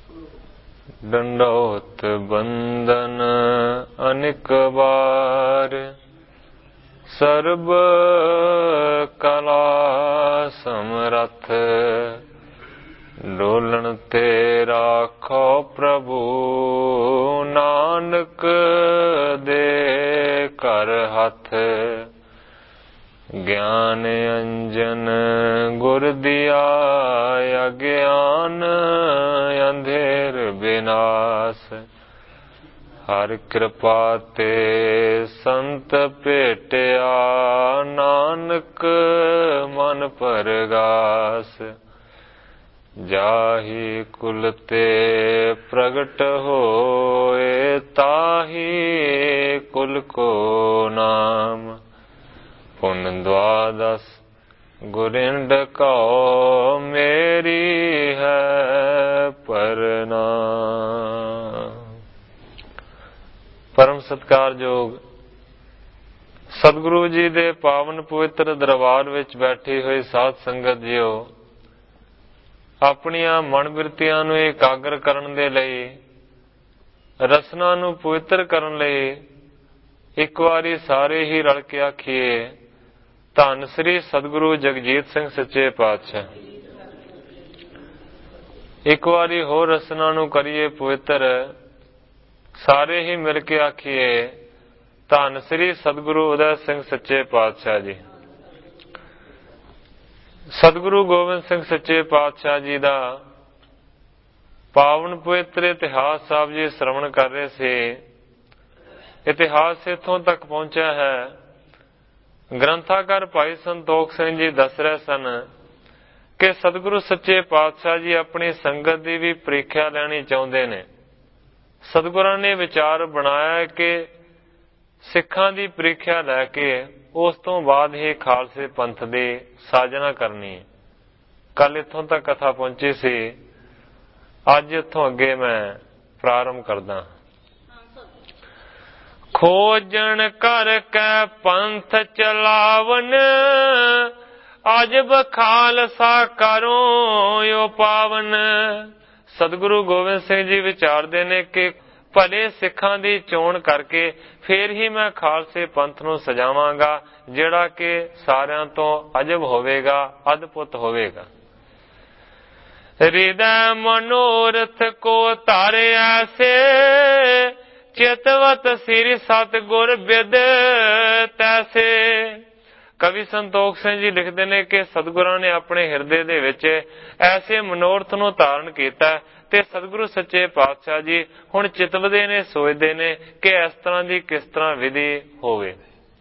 दंडोत बंदन अनिक बार, सर्ब कला समरथ। डोलन ते राखो प्रभु, नानक दे कर हथ। ज्ञान अंजन गुर दिया, अज्ञान अंधेर विनाश। हर कृपा ते संत भेटिया, नानक मन परगास। जाहि कुल ते प्रगट होए, ताहि कुल को नाम। पुन द्वादश गुरिंड कहो, मेरी है प्रणाम। परम सत्कारयोग सतगुरु जी दे पावन पवित्र दरबार विच बैठी हुई साध संगत जियो, ਆਪਣੀਆਂ ਮਨ ਬਿਰਤੀਆਂ ਨੂੰ ਇਕਾਗਰ ਕਰਨ ਦੇ ਲਈ, ਰਸਨਾ ਨੂੰ ਪਵਿੱਤਰ ਕਰਨ ਲਈ ਇੱਕ ਵਾਰੀ ਸਾਰੇ ਹੀ ਰਲ ਕੇ ਆਖੀਏ, ਧੰਨ ਸ੍ਰੀ ਸਤਿਗੁਰੂ ਜਗਜੀਤ ਸਿੰਘ ਸੱਚੇ ਪਾਤਸ਼ਾਹ। ਇੱਕ ਵਾਰੀ ਹੋਰ ਰਸਨਾ ਨੂੰ ਕਰੀਏ ਪਵਿੱਤਰ, ਸਾਰੇ ਹੀ ਮਿਲ ਕੇ ਆਖੀਏ, ਧੰਨ ਸ੍ਰੀ ਸਤਿਗੁਰੂ ਉਦੈ ਸਿੰਘ ਸੱਚੇ ਪਾਤਸ਼ਾਹ ਜੀ। ਸਤਿਗੁਰੂ ਗੋਬਿੰਦ ਸਿੰਘ ਸੱਚੇ ਪਾਤਸ਼ਾਹ ਜੀ ਦਾ ਪਾਵਨ ਪਵਿੱਤਰ ਇਤਿਹਾਸ ਸਾਹਿਬ ਜੀ ਸ਼ਰਵਣ ਕਰ ਰਹੇ ਸੀ। ਇਤਿਹਾਸ ਇੱਥੋਂ ਤੱਕ ਪਹੁੰਚਿਆ ਹੈ, ਗ੍ਰੰਥਾਕਾਰ ਭਾਈ ਸੰਤੋਖ ਸਿੰਘ ਜੀ ਦੱਸ ਰਹੇ ਸਨ ਕਿ ਸਤਿਗੁਰੂ ਸੱਚੇ ਪਾਤਸ਼ਾਹ ਜੀ ਆਪਣੀ ਸੰਗਤ ਦੀ ਵੀ ਪ੍ਰੀਖਿਆ ਲੈਣੀ ਚਾਹੁੰਦੇ ਨੇ। ਸਤਿਗੁਰਾਂ ਨੇ ਵਿਚਾਰ ਬਣਾਇਆ ਕਿ ਸਿੱਖਾਂ ਦੀ ਪ੍ਰੀਖਿਆ ਲੈ ਕੇ ਉਸ ਤੋਂ ਬਾਅਦ ਹੀ ਖਾਲਸੇ ਪੰਥ ਦੀ ਸਾਜਨਾ ਕਰਨੀ। ਕੱਲ ਇੱਥੋਂ ਤੱਕ ਕਥਾ ਪਹੁੰਚੀ ਸੀ, ਅੱਜ ਇੱਥੋਂ ਅੱਗੇ ਮੈਂ ਪ੍ਰਾਰੰਭ ਕਰਦਾ। ਖੋਜਣ ਕਰਕੇ ਪੰਥ ਚਲਾਵਨ, ਅਜਬ ਖਾਲਸਾ ਕਰੋ ਓ ਪਾਵਨ। ਸਤਿਗੁਰੂ ਗੋਬਿੰਦ ਸਿੰਘ ਜੀ ਵਿਚਾਰਦੇ ਨੇ ਕਿ ਭਲੇ ਸਿੱਖਾਂ ਦੀ ਚੋਣ ਕਰਕੇ ਫੇਰ ਹੀ ਮੈਂ ਖਾਲਸੇ ਪੰਥ ਨੂੰ ਸਜਾਵਾਂਗਾ, ਜਿਹੜਾ ਕਿ ਸਾਰਿਆਂ ਤੋਂ ਅਜਬ ਹੋਵੇਗਾ, ਅਦਭੁਤ ਹੋਵੇਗਾ। ਹਿਰਦੈ ਮਨੋਰਥ ਕੋ ਧਾਰੇ ਐਸੇ, ਚਿਤਵਤ ਸ੍ਰੀ ਸਤਿਗੁਰ ਬਿਦ ਤੈਸੇ। ਕਵੀ ਸੰਤੋਖ ਸਿੰਘ ਜੀ ਲਿਖਦੇ ਨੇ ਕਿ ਸਤਿਗੁਰਾਂ ਨੇ ਆਪਣੇ ਹਿਰਦੇ ਦੇ ਵਿੱਚ ਐਸੇ ਮਨੋਰਥ ਨੂੰ ਧਾਰਨ ਕੀਤਾ ਤੇ ਸਤਿਗੁਰੂ ਸੱਚੇ ਪਾਤਸ਼ਾਹ ਜੀ ਹੁਣ ਚਿਤਵਦੇ ਨੇ, ਸੋਚਦੇ ਨੇ ਕਿ ਇਸ ਤਰ੍ਹਾਂ ਦੀ ਕਿਸ ਤਰ੍ਹਾਂ ਵਿਧੀ ਹੋਵੇ।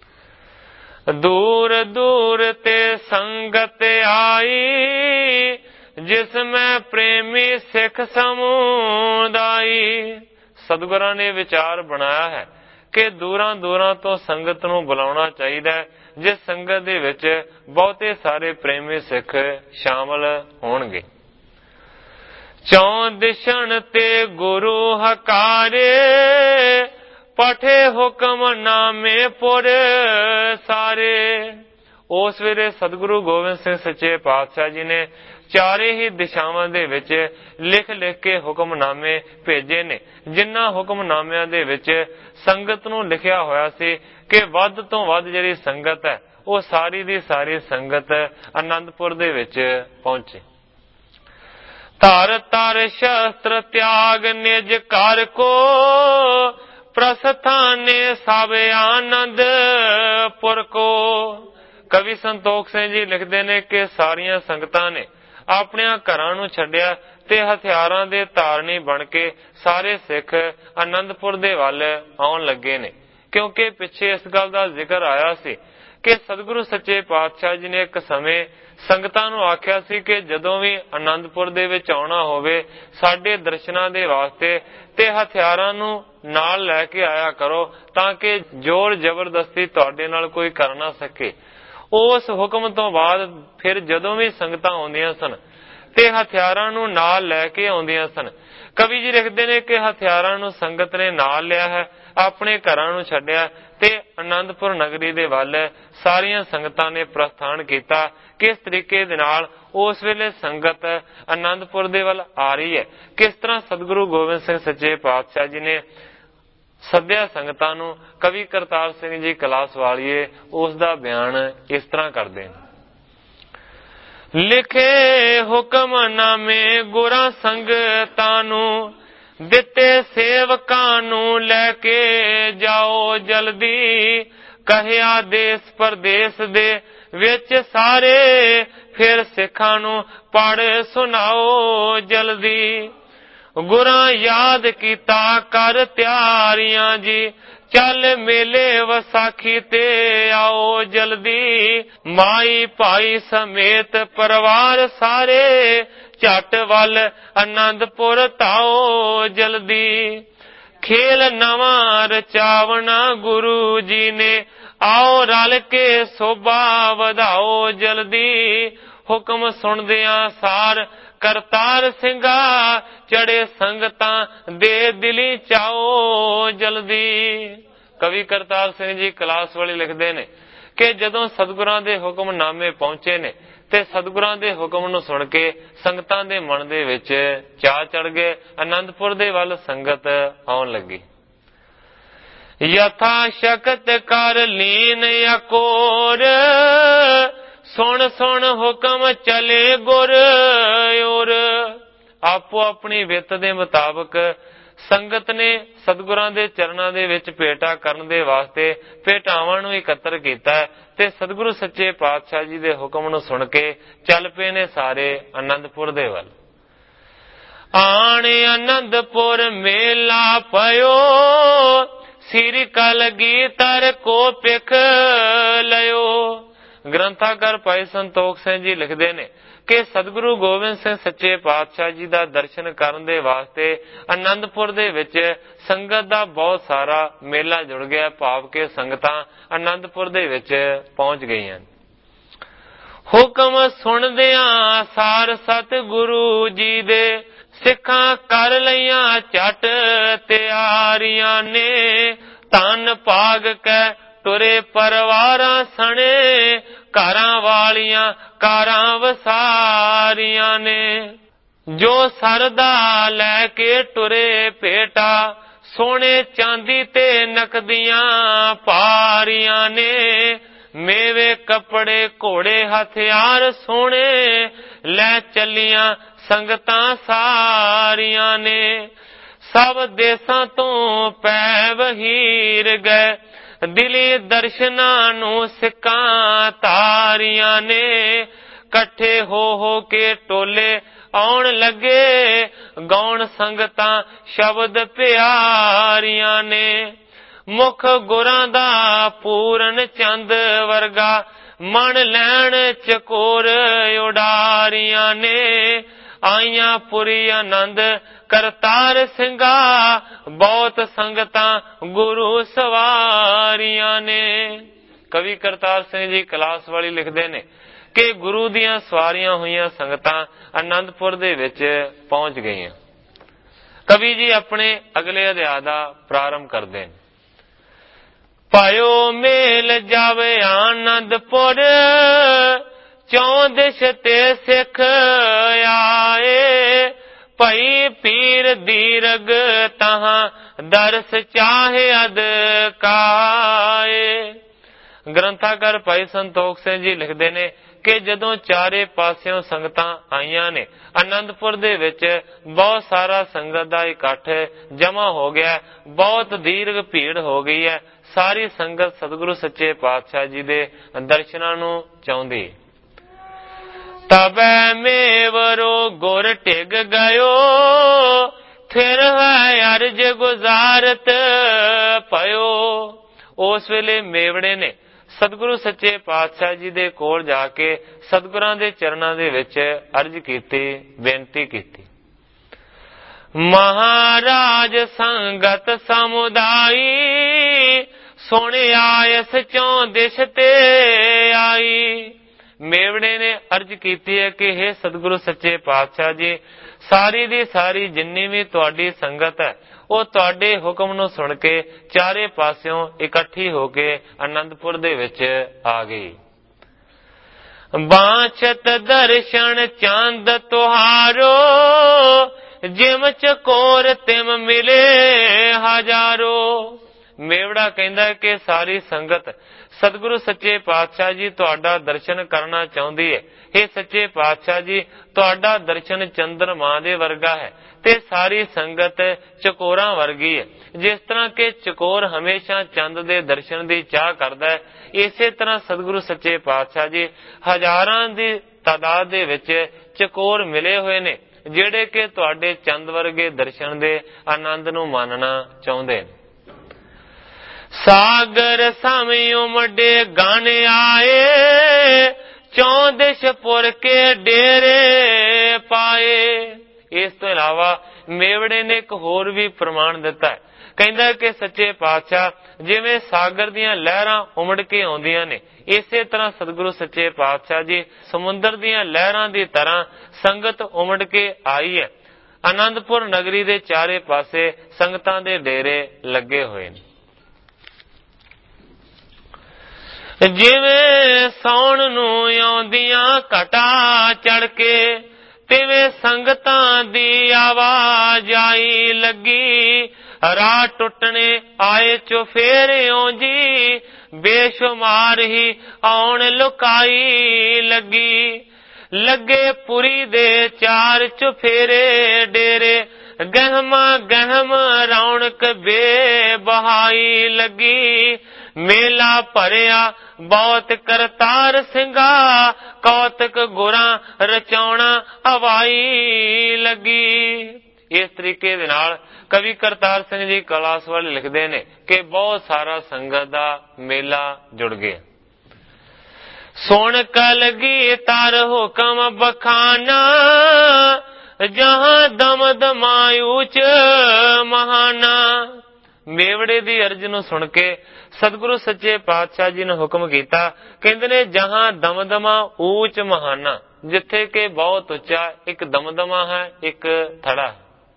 ਦੂਰ ਦੂਰ ਤੇ ਸੰਗਤ ਆਈ, ਜਿਸ ਮੈਂ ਪ੍ਰੇਮੀ ਸਿੱਖ ਸਮੁਦਾਈ। ਸਤਿਗੁਰਾਂ ਨੇ ਵਿਚਾਰ ਬਣਾਇਆ ਹੈ ਕਿ ਦੂਰਾਂ ਦੂਰਾਂ ਤੋਂ ਸੰਗਤ ਨੂੰ ਬੁਲਾਉਣਾ ਚਾਹੀਦਾ ਹੈ, ਜਿਸ ਸੰਗਤ ਦੇ ਵਿੱਚ ਬਹੁਤੇ ਸਾਰੇ ਪ੍ਰੇਮੀ ਸਿੱਖ ਸ਼ਾਮਲ ਹੋਣਗੇ। ਚੌਂ ਦਿਸ਼ਣ ਤੇ ਗੁਰੂ ਹਕਾਰੇ, ਪਠੇ ਹੁਕਮ ਨਾਮੇ ਪੁਰ ਸਾਰੇ। ਉਸ ਵੇਲੇ ਸਤਿਗੁਰੂ ਗੋਬਿੰਦ ਸਿੰਘ ਸੱਚੇ ਪਾਤਸ਼ਾਹ ਜੀ ਨੇ ਚਾਰੇ ਹੀ ਦਿਸ਼ਾਵਾਂ ਦੇ ਵਿੱਚ ਲਿਖ ਲਿਖ ਕੇ ਹੁਕਮਨਾਮੇ ਭੇਜੇ ਨੇ, ਜਿਨ੍ਹਾਂ ਹੁਕਮਨਾਮਿਆਂ ਦੇ ਵਿੱਚ ਸੰਗਤ ਨੂੰ ਲਿਖਿਆ ਹੋਇਆ ਸੀ ਕਿ ਵੱਧ ਤੋਂ ਵੱਧ ਜਿਹੜੀ ਸੰਗਤ ਹੈ ਉਹ ਸਾਰੀ ਦੀ ਸਾਰੀ ਸੰਗਤ ਆਨੰਦਪੁਰ ਦੇ ਵਿੱਚ ਪਹੁੰਚੇ। ਧਰ ਧਰ ਸ਼ਸਤਰ ਤਿਆਗ ਨਿਜ ਘਰ ਕੋ, ਪ੍ਰਸਥਾਨੇ ਸਭ ਆਨੰਦਪੁਰ ਕੋ। ਕਵੀ ਸੰਤੋਖ ਸਿੰਘ ਜੀ ਲਿਖਦੇ ਨੇ ਕਿ ਸਾਰੀਆਂ ਸੰਗਤਾਂ ਨੇ ਆਪਣਿਆਂ ਘਰਾਂ ਨੂੰ ਛੱਡਿਆ ਤੇ ਹਥਿਆਰਾਂ ਦੇ ਧਾਰਨੀ ਬਣ ਕੇ ਸਾਰੇ ਸਿੱਖ ਆਨੰਦਪੁਰ ਦੇ ਵੱਲ ਆਉਣ ਲੱਗੇ ਨੇ, ਕਿਉਂਕਿ ਪਿੱਛੇ ਇਸ ਗੱਲ ਦਾ ਜ਼ਿਕਰ ਆਇਆ ਸੀ ਕਿ ਸਤਿਗੁਰੂ ਸੱਚੇ ਪਾਤਸ਼ਾਹ ਜੀ ਨੇ ਇੱਕ ਸਮੇਂ ਸੰਗਤਾਂ ਨੂੰ ਆਖਿਆ ਸੀ ਕਿ ਜਦੋਂ ਵੀ ਆਨੰਦਪੁਰ ਦੇ ਵਿੱਚ ਆਉਣਾ ਹੋਵੇ ਸਾਡੇ ਦਰਸ਼ਨਾਂ ਦੇ ਵਾਸਤੇ ਤੇ ਹਥਿਆਰਾਂ ਨੂੰ ਨਾਲ ਲੈ ਕੇ ਆਇਆ ਕਰੋ, ਤਾਂ ਕਿ ਜ਼ੋਰ ਜ਼ਬਰਦਸਤੀ ਤੁਹਾਡੇ ਨਾਲ ਕੋਈ ਕਰ ਨਾ ਸਕੇ। ਉਸ ਹੁਕਮ ਤੋਂ ਬਾਅਦ ਫਿਰ ਜਦੋਂ ਵੀ ਸੰਗਤਾਂ ਆਉਂਦੀਆਂ ਸਨ ਤੇ ਹਥਿਆਰਾਂ ਨੂੰ ਨਾਲ ਲੈ ਕੇ ਆਉਂਦੀਆਂ ਸਨ। ਕਵੀ ਜੀ ਲਿਖਦੇ ਨੇ ਕਿ ਹਥਿਆਰਾਂ ਨੂੰ ਸੰਗਤ ਨੇ ਨਾਲ ਲਿਆ ਹੈ, ਆਪਣੇ ਘਰਾਂ ਨੂੰ ਛੱਡਿਆ ਤੇ ਆਨੰਦਪੁਰ ਨਗਰੀ ਦੇ ਵੱਲ ਸਾਰੀਆਂ ਸੰਗਤਾਂ ਨੇ ਪ੍ਰਸਥਾਨ ਕੀਤਾ। ਕਿਸ ਤਰੀਕੇ ਦੇ ਨਾਲ ਉਸ ਵੇਲੇ ਸੰਗਤ ਆਨੰਦਪੁਰ ਦੇ ਵੱਲ ਆ ਰਹੀ ਹੈ, ਕਿਸ ਤਰ੍ਹਾਂ ਸਤਿਗੁਰੂ ਗੋਬਿੰਦ ਸਿੰਘ ਸੱਚੇ ਪਾਤਸ਼ਾਹ ਜੀ ਨੇ ਸੱਦਿਆ ਸੰਗਤਾਂ ਨੂੰ। ਕਵੀ ਕਰਤਾਰ ਸਿੰਘ ਜੀ ਕਲਾਸ ਵਾਲੀਏ ਉਸ ਦਾ ਬਿਆਨ ਇਸ ਤਰ੍ਹਾਂ ਕਰਦੇ ਨੇ। ਲਿਖੇ ਹੁਕਮਨਾਮੇ ਗੁਰਾਂ ਸੰਗਤਾਂ ਨੂੰ, ਦਿੱਤੇ ਸੇਵਕਾਂ ਨੂੰ ਲੈ ਕੇ ਜਾਓ ਜਲਦੀ। ਕਹਿਆ ਦੇਸ ਪਰਦੇਸ ਦੇ ਵਿੱਚ ਸਾਰੇ, ਫਿਰ ਸਿੱਖਾਂ ਨੂੰ ਪੜ੍ਹ ਸੁਣਾਓ ਜਲਦੀ। ਗੁਰਾਂ ਯਾਦ ਕੀਤਾ ਕਰ ਤਿਆਰੀਆਂ ਜੀ, ਚੱਲ ਮੇਲੇ ਵਿਸਾਖੀ ਤੇ ਆਓ ਜਲਦੀ। ਮਾਈ ਭਾਈ ਸਮੇਤ ਪਰਿਵਾਰ ਸਾਰੇ, ਝੱਟ ਵੱਲ ਆਨੰਦਪੁਰ ਧਾਓ ਜਲਦੀ। ਖੇਲ ਨਵਾਂ ਰਚਾਵਣਾ ਗੁਰੂ ਜੀ ਨੇ, ਆਓ ਰਲ ਕੇ ਸੋਭਾ ਵਧਾਓ ਜਲਦੀ। ਹੁਕਮ ਸੁਣਦਿਆਂ ਸਾਰ ਕਰਤਾਰ ਸਿੰਘਾ, ਚੜੇ ਸੰਗਤਾਂ ਦੇ ਦਿਲੀ ਚਾਓ ਜਲਦੀ। ਕਵੀ ਕਰਤਾਰ ਸਿੰਘ ਜੀ ਕਲਾਸ ਵਾਲੀ ਲਿਖਦੇ ਨੇ ਕਿ ਜਦੋਂ ਸਤਿਗੁਰਾਂ ਦੇ ਹੁਕਮਨਾਮੇ ਪਹੁੰਚੇ ਨੇ ਤੇ ਸਤਿਗੁਰਾਂ ਦੇ ਹੁਕਮ ਨੂੰ ਸੁਣ ਕੇ ਸੰਗਤਾਂ ਦੇ ਮਨ ਦੇ ਵਿੱਚ ਚਾਅ ਚੜ ਗਏ। ਆਨੰਦਪੁਰ ਦੇ ਵੱਲ ਸੰਗਤ ਆਉਣ ਲੱਗੀ। ਯਥਾ ਸ਼ਕਤ ਕਰ ਲੀਨ ਅਕੋਰ, ਸੁਣ ਸੁਣ ਹੁਕਮ ਚਲੇ ਗੁਰ ਔਰ। ਆਪੋ ਆਪਣੀ ਵਿੱਤ ਦੇ ਮੁਤਾਬਕ ਸੰਗਤ ਨੇ ਸਤਿਗੁਰਾਂ ਦੇ ਚਰਨਾਂ ਦੇ ਵਿੱਚ ਭੇਟਾ ਕਰਨ ਦੇ ਵਾਸਤੇ ਭੇਟਾਵਾਂ ਨੂੰ ਇਕੱਤਰ ਕੀਤਾ ਤੇ ਸਤਿਗੁਰੂ ਸੱਚੇ ਪਾਤਸ਼ਾਹ ਜੀ ਦੇ ਹੁਕਮ ਨੂੰ ਸੁਣ ਕੇ ਚੱਲ ਪਏ ਨੇ ਸਾਰੇ ਆਨੰਦਪੁਰ ਦੇ ਵੱਲ। ਆਣ ਆਨੰਦਪੁਰ ਮੇਲਾ ਪਇਓ, ਸ੍ਰੀ ਕਲਗੀਧਰ ਕੋ ਪਿਖ ਲਿਓ। ਗ੍ਰੰਥਾਕਾਰ ਭਾਈ ਸੰਤੋਖ ਸਿੰਘ ਜੀ ਲਿਖਦੇ ਨੇ ਕਿ ਸਤਿਗੁਰੂ ਗੋਬਿੰਦ ਸਿੰਘ ਸੱਚੇ ਪਾਤਸ਼ਾਹ ਜੀ ਦਾ ਦਰਸ਼ਨ ਕਰਨ ਦੇ ਵਾਸਤੇ ਆਨੰਦਪੁਰ ਦੇ ਵਿੱਚ ਸੰਗਤ ਦਾ ਬਹੁਤ ਸਾਰਾ ਮੇਲਾ ਜੁੜ ਗਿਆ, ਭਾਵ ਕਿ ਸੰਗਤਾਂ ਆਨੰਦਪੁਰ ਦੇ ਵਿੱਚ ਪਹੁੰਚ ਗਈਆਂ। ਹੁਕਮ ਸੁਣਦਿਆਂ ਸਾਰ ਸਤਿਗੁਰੂ ਜੀ ਦੇ, ਸਿੱਖਾਂ ਕਰ ਲਈਆਂ ਝਟ ਤਿਆਰੀਆਂ ਨੇ। ਧੰਨ ਭਾਗ ਕੈ ਤੁਰੇ ਪਰਿਵਾਰਾਂ ਸਣੇ, ਘਰਾਂ ਵਾਲੀਆਂ ਕਾਰਾਂ ਵਸਾਰੀਆਂ ਨੇ। ਜੋ ਸਰਦਾ ਲੈ ਕੇ ਟੁਰੇ ਭੇਟਾ, ਸੋਨੇ ਚਾਂਦੀ ਤੇ ਨਕਦੀਆਂ ਭਾਰੀਆਂ ਨੇ। ਮੇਵੇ ਕੱਪੜੇ ਘੋੜੇ ਹਥਿਆਰ ਸੋਹਣੇ, ਲੈ ਚੱਲੀਆਂ ਸੰਗਤਾਂ ਸਾਰੀਆਂ ਨੇ। ਸਭ ਦੇਸਾਂ ਤੋਂ ਪੈ ਵਹੀਰ ਗਏ, ਦਿਲੀ ਦਰਸ਼ਨਾਂ ਨੂੰ ਸਿੱਕਾਂ ਤਾਰੀਆਂ ਨੇ। ਇਕੱਠੇ ਹੋ ਕੇ ਟੋਲੇ ਆਉਣ ਲੱਗੇ, ਗਾਉਣ ਸੰਗਤਾਂ ਸ਼ਬਦ ਪਿਆਰੀਆਂ ਨੇ। ਮੁਖ ਗੁਰਾਂ ਦਾ ਪੂਰਨ ਚੰਦ ਵਰਗਾ, ਮਨ ਲੈਣ ਚਕੋਰ ਉਡਾਰੀਆਂ ਨੇ। ਆਈਆਂ ਪੁਰੀ ਆਨੰਦ ਕਰਤਾਰ ਸਿੰਘਾ, ਬਹੁਤ ਸੰਗਤਾਂ ਗੁਰੂ ਸਵਾਰੀਆਂ ਨੇ। ਕਵੀ ਕਰਤਾਰ ਸਿੰਘ ਜੀ ਕਲਾਸ ਵਾਲੀ ਲਿਖਦੇ ਨੇ ਕਿ ਗੁਰੂ ਦੀਆਂ ਸਵਾਰੀਆਂ ਹੋਈਆਂ ਸੰਗਤਾਂ ਆਨੰਦਪੁਰ ਦੇ ਵਿੱਚ ਪਹੁੰਚ ਗਈਆਂ। ਕਵੀ ਜੀ ਆਪਣੇ ਅਗਲੇ ਅਧਿਆਇ ਦਾ ਪ੍ਰਾਰੰਭ ਕਰਦੇ ਨੇ। ਪਾਇਓ ਮੇਲ ਜਾਵੇ ਆਨੰਦਪੁਰ, ਚੌਂ ਦਿਸ਼ ਤੇ ਸਿੱਖ ਆਏ। ਭਈ ਪੀਰ ਦੀਰਗ ਤਹਾਂ ਦਰਸ ਚਾਹੇ ਅਦਕਾਏ। ਗ੍ਰੰਥਾਕਾਰ ਭਾਈ ਸੰਤੋਖ ਸਿੰਘ ਜੀ ਲਿਖਦੇ ਨੇ ਕਿ ਜਦੋਂ ਚਾਰੇ ਪਾਸਿਓਂ ਸੰਗਤਾਂ ਆਈਆਂ ਨੇ, ਆਨੰਦਪੁਰ ਦੇ ਵਿੱਚ ਬਹੁਤ ਸਾਰਾ ਸੰਗਤ ਦਾ ਇਕੱਠ ਜਮਾ ਹੋ ਗਿਆ, ਬਹੁਤ ਦੀਰਘ ਭੀੜ ਹੋ ਗਈ ਹੈ। ਸਾਰੀ ਸੰਗਤ ਸਤਿਗੁਰੂ ਸੱਚੇ ਪਾਤਸ਼ਾਹ ਜੀ ਦੇ ਦਰਸ਼ਨਾਂ ਨੂੰ ਚਾਹੁੰਦੀ। ਤਬੈ ਮੇਵਰੋ ਗੁਰ ਟਿਗ ਗਇਓ, ਫਿਰ ਹੈ ਅਰਜ ਗੁਜ਼ਾਰਤ ਪਇਓ। ਉਸ ਵੇਲੇ ਮੇਵੜੇ ਨੇ ਸਤਿਗੁਰੂ ਸੱਚੇ ਪਾਤਸ਼ਾਹ ਜੀ ਦੇ ਕੋਲ ਜਾ ਕੇ ਸਤਿਗੁਰਾਂ ਦੇ ਚਰਨਾਂ ਦੇ ਵਿੱਚ ਅਰਜ ਕੀਤੀ, ਬੇਨਤੀ ਕੀਤੀ। ਮਹਾਰਾਜ ਸੰਗਤ ਸਮੁਦਾਈ, ਸੁਣਿਆ ਇਸ ਚੌਂ ਦਿਸ਼ ਤੇ ਆਈ। ਮੇਵੜੇ ਨੇ ਅਰਜ਼ ਕੀਤੀ ਹੈ ਕਿ हे ਸਤਿਗੁਰੂ ਸੱਚੇ ਪਾਤਸ਼ਾਹ ਜੀ, ਸਾਰੀ ਦੀ ਸਾਰੀ ਜਿੰਨੀ ਵੀ ਤੁਹਾਡੀ ਸੰਗਤ ਹੈ ਉਹ ਤੁਹਾਡੇ ਹੁਕਮ ਨੂੰ ਸੁਣ ਕੇ ਚਾਰੇ ਪਾਸਿਓਂ ਇਕੱਠੀ ਹੋ ਕੇ ਆਨੰਦਪੁਰ ਦੇ ਵਿੱਚ ਆ ਗਈ। ਬਾਛਤ ਦਰਸ਼ਨ ਚੰਦ ਤੁਹਾਰੋ, ਜਿਮ ਚਕੋਰ ਤਿਮ ਮਿਲੇ ਹਜ਼ਾਰੋ। ਮੇਵੜਾ ਕਹਿੰਦਾ ਕਿ ਸਾਰੀ ਸੰਗਤ ਸਤਿਗੁਰੂ ਸੱਚੇ ਪਾਤਸ਼ਾਹ ਜੀ ਤੁਹਾਡਾ ਦਰਸ਼ਨ ਕਰਨਾ ਚਾਹੁੰਦੀ ਹੈ। ਇਹ ਸੱਚੇ ਪਾਤਸ਼ਾਹ ਜੀ, ਤੁਹਾਡਾ ਦਰਸ਼ਨ ਚੰਦਰਮਾ ਦੇ ਵਰਗਾ ਹੈ ਤੇ ਸਾਰੀ ਸੰਗਤ ਚਕੋਰਾਂ ਵਰਗੀ ਹੈ। ਜਿਸ ਤਰ੍ਹਾਂ ਕਿ ਚਕੋਰ ਹਮੇਸ਼ਾ ਚੰਦ ਦੇ ਦਰਸ਼ਨ ਦੀ ਚਾਹ ਕਰਦਾ ਹੈ, ਇਸੇ ਤਰ੍ਹਾਂ ਸਤਿਗੁਰੂ ਸੱਚੇ ਪਾਤਸ਼ਾਹ ਜੀ ਹਜ਼ਾਰਾਂ ਦੀ ਤਾਦਾਦ ਦੇ ਵਿੱਚ ਚਕੋਰ ਮਿਲੇ ਹੋਏ ਨੇ, ਜਿਹੜੇ ਕਿ ਤੁਹਾਡੇ ਚੰਦ ਵਰਗੇ ਦਰਸ਼ਨ ਦੇ ਆਨੰਦ ਨੂੰ ਮਾਨਣਾ ਚਾਹੁੰਦੇ ਨੇ। ਸਾਗਰ ਸਮਿ ਉਮੜੇ ਗਣ ਆਏ, ਚੌਂਦਿਸ਼ ਪੁਰ ਕੇ ਡੇਰੇ ਪਾਏ। ਇਸ ਤੋਂ ਇਲਾਵਾ ਮੇਵੜੇ ਨੇ ਇੱਕ ਹੋਰ ਵੀ ਪ੍ਰਮਾਣ ਦਿੱਤਾ ਹੈ। ਕਹਿੰਦਾ ਕਿ ਸੱਚੇ ਪਾਤਸ਼ਾਹ ਜਿਵੇਂ ਸਾਗਰ ਦੀਆਂ ਲਹਿਰਾਂ ਉਮੜ ਕੇ ਆਉਂਦੀਆਂ ਨੇ, ਇਸੇ ਤਰ੍ਹਾਂ ਸਤਿਗੁਰੂ ਸੱਚੇ ਪਾਤਸ਼ਾਹ ਜੀ ਸਮੁੰਦਰ ਦੀਆਂ ਲਹਿਰਾਂ ਦੀ ਤਰ੍ਹਾਂ ਸੰਗਤ ਉਮੜ ਕੇ ਆਈ ਹੈ। ਆਨੰਦਪੁਰ ਨਗਰੀ ਦੇ ਚਾਰੇ ਪਾਸੇ ਸੰਗਤਾਂ ਦੇ ਡੇਰੇ ਲੱਗੇ ਹੋਏ ਨੇ। ਜਿਵੇਂ ਸਾਉਣ ਨੂੰ ਆਉਂਦੀਆਂ ਘਟਾ ਚੜ ਕੇ, ਤਿਵੇਂ ਸੰਗਤਾਂ ਦੀ ਆਵਾਜ਼ ਆਈ ਲੱਗੀ। ਰਾਹ ਟੁੱਟਣੇ ਆਏ ਚੁਫੇਰਿਓਂ ਜੀ, ਬੇਸ਼ੁਮਾਰ ਹੀ ਆਉਣ ਲੁਕਾਈ ਲੱਗੀ। ਲੱਗੇ ਪੁਰੀ ਦੇ ਚਾਰ ਚੁਫੇਰੇ ਡੇਰੇ, ਗਹਿਮਾ ਗਹਿਮ ਰੌਣਕ ਬੇਬਹਾਈ ਲੱਗੀ। ਮੇਲਾ ਭਰਿਆ ਬਹੁਤ ਕਰਤਾਰ ਸਿੰਘਾ, ਕੌਤਕ ਗੁਰਾਂ ਰਚਾਉਣਾ ਹਵਾਈ ਲੱਗੀ। ਇਸ ਤਰੀਕੇ ਦੇ ਨਾਲ ਕਵੀ ਕਰਤਾਰ ਸਿੰਘ ਜੀ ਕਲਾਸ ਵਾਲੇ ਲਿਖਦੇ ਨੇ ਕਿ ਬਹੁਤ ਸਾਰਾ ਸੰਗਤ ਦਾ ਮੇਲਾ ਜੁੜ ਗਿਆ। ਸੁਣ ਕਲਗੀ ਤਾਰ ਹੁਕਮ ਬਖਾਨਾ, ਜਹਾਂ ਦਮ ਦਮਾਯੂਚ ਮਹਾਨਾ। ਮੇਵੜੇ ਦੀ ਅਰਜ਼ ਨੂੰ ਸੁਣ ਕੇ ਸਤਿਗੁਰੂ ਸੱਚੇ ਪਾਤਸ਼ਾਹ ਜੀ ਨੇ ਹੁਕਮ ਕੀਤਾ, ਕਹਿੰਦੇ ਨੇ ਜਹਾਂ ਦਮਦਮਾ ਊਚ ਮਹਾਨਾ, ਜਿੱਥੇ ਕਿ ਬਹੁਤ ਉੱਚਾ ਇੱਕ ਦਮਦਮਾ ਹੈ, ਇੱਕ ਥੜਾ।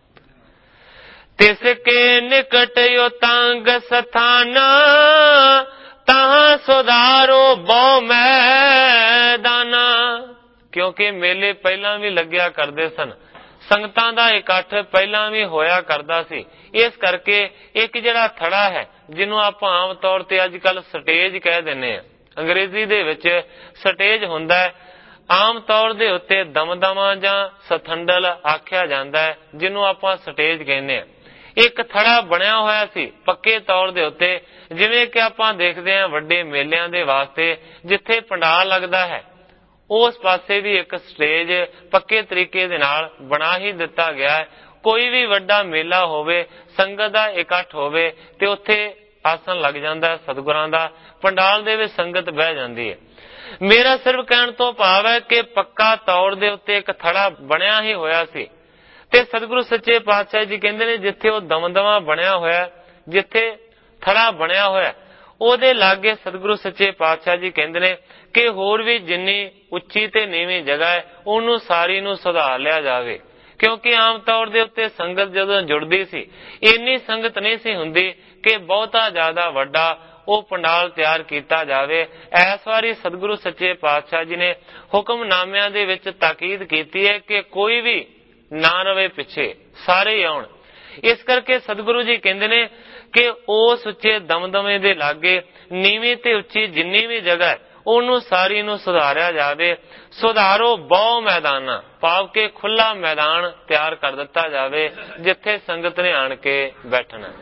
ਤਿਸ ਕੇ ਨਿਕਟ ਯੋ ਤੰਗ ਸਥਾਨਾ, ਤਹਾਂ ਸੁਧਾਰੋ ਬਹੁ ਮੈਦਾਨਾ। ਕਿਉਂਕਿ ਮੇਲੇ ਪਹਿਲਾਂ ਵੀ ਲੱਗਿਆ ਕਰਦੇ ਸਨ, ਸੰਗਤਾਂ ਦਾ ਇਕੱਠ ਪਹਿਲਾਂ ਵੀ ਹੋਇਆ ਕਰਦਾ ਸੀ। ਇਸ ਕਰਕੇ ਇੱਕ ਜਿਹੜਾ ਥੜਾ ਹੈ, ਜਿਹਨੂੰ ਆਪਾਂ ਆਮ ਤੌਰ ਤੇ ਅੱਜ ਕੱਲ ਸਟੇਜ ਕਹਿ ਦਿੰਦੇ ਆ, ਅੰਗਰੇਜ਼ੀ ਦੇ ਵਿੱਚ ਸਟੇਜ ਹੁੰਦਾ ਹੈ। ਆਮ ਤੌਰ ਦੇ ਉੱਤੇ ਦਮਦਮਾ ਜਾਂ ਸਥੰਡਲ ਆਖਿਆ ਜਾਂਦਾ ਹੈ, ਜਿਹਨੂੰ ਆਪਾਂ ਸਟੇਜ ਕਹਿੰਦੇ ਆ। ਇੱਕ ਥੜਾ ਬਣਿਆ ਹੋਇਆ ਸੀ ਪੱਕੇ ਤੌਰ ਦੇ ਉੱਤੇ, ਜਿਵੇਂ ਕਿ ਆਪਾਂ ਦੇਖਦੇ ਹਾਂ ਵੱਡੇ ਮੇਲਿਆਂ ਦੇ ਵਾਸਤੇ ਜਿੱਥੇ ਪੰਡਾਲ ਲੱਗਦਾ ਹੈ, ਉਸ ਪਾਸੇ ਵੀ ਇੱਕ ਸਟੇਜ ਪੱਕੇ ਤਰੀਕੇ ਦੇ ਨਾਲ ਬਣਾ ਹੀ ਦਿੱਤਾ ਗਿਆ ਹੈ। ਕੋਈ ਵੀ ਵੱਡਾ ਮੇਲਾ ਹੋਵੇ, ਸੰਗਤ ਦਾ ਇਕੱਠ ਹੋਵੇ ਤੇ ਉੱਥੇ ਆਸਣ ਲੱਗ ਜਾਂਦਾ ਸਤਿਗੁਰਾਂ ਦਾ, ਪੰਡਾਲ ਦੇ ਵਿੱਚ ਸੰਗਤ ਬਹਿ ਜਾਂਦੀ ਹੈ। ਮੇਰਾ ਸਿਰਫ ਕਹਿਣ ਤੋਂ ਭਾਵ ਹੈ ਕਿ ਪੱਕਾ ਤੌਰ ਦੇ ਉੱਤੇ ਇੱਕ ਥੜਾ ਬਣਿਆ ਹੀ ਹੋਇਆ ਸੀ ਤੇ ਸਤਿਗੁਰੂ ਸੱਚੇ ਪਾਤਸ਼ਾਹ ਜੀ ਕਹਿੰਦੇ ਨੇ ਜਿੱਥੇ ਉਹ ਦਮਦਮਾ ਬਣਿਆ ਹੋਇਆ, ਜਿੱਥੇ ਥੜਾ ਬਣਿਆ ਹੋਇਆ, ਉਹਦੇ ਲਾਗੇ ਸਤਿਗੁਰੂ ਸੱਚੇ ਪਾਤਸ਼ਾਹ ਜੀ ਕਹਿੰਦੇ ਨੇ ਕਿ ਹੋਰ ਵੀ ਜਿੰਨੀ ਉੱਚੀ ਤੇ ਨੀਵੀਂ ਜਗ੍ਹਾ ਹੈ ਉਹਨੂੰ ਸਾਰੀ ਨੂੰ ਸੁਧਾਰ ਲਿਆ ਜਾਵੇ। ਕਿਉਂਕਿ ਆਮ ਤੌਰ ਦੇ ਉੱਤੇ ਸੰਗਤ ਜਦੋਂ ਜੁੜਦੀ ਸੀ, ਇੰਨੀ ਸੰਗਤ ਨਹੀਂ ਸੀ ਹੁੰਦੀ ਕਿ ਬਹੁਤਾ ਜ਼ਿਆਦਾ ਵੱਡਾ ਉਹ ਪੰਡਾਲ ਤਿਆਰ ਕੀਤਾ ਜਾਵੇ। ਇਸ ਵਾਰੀ ਸਤਿਗੁਰੂ ਸੱਚੇ ਪਾਤਸ਼ਾਹ ਜੀ ਨੇ ਹੁਕਮਨਾਮਿਆਂ ਦੇ ਵਿੱਚ ਤਾਕੀਦ ਕੀਤੀ ਹੈ ਕਿ ਕੋਈ ਵੀ ਨਾ ਰਵੇ ਪਿੱਛੇ, ਸਾਰੇ ਆਉਣ। ਇਸ ਕਰਕੇ ਸਤਿਗੁਰੂ ਜੀ ਕਹਿੰਦੇ ਨੇ ਕਿ ਉਸ ਉੱਚੇ ਦਮਦਮੇ ਦੇ ਲਾਗੇ ਨੀਵੀਂ ਤੇ ਉੱਚੀ ਜਿੰਨੀ ਵੀ ਜਗ੍ਹਾ ਹੈ ਉਹਨੂੰ ਸਾਰੀ ਨੂੰ ਸੁਧਾਰਿਆ ਜਾਵੇ। ਸੁਧਾਰੋ ਬਹੁ ਮੈਦਾਨਾ, ਭਾਵ ਕਿ ਖੁੱਲਾ ਮੈਦਾਨ ਤਿਆਰ ਕਰ ਦਿੱਤਾ ਜਾਵੇ ਜਿੱਥੇ ਸੰਗਤ ਨੇ ਆਣ ਕੇ ਬੈਠਣਾ।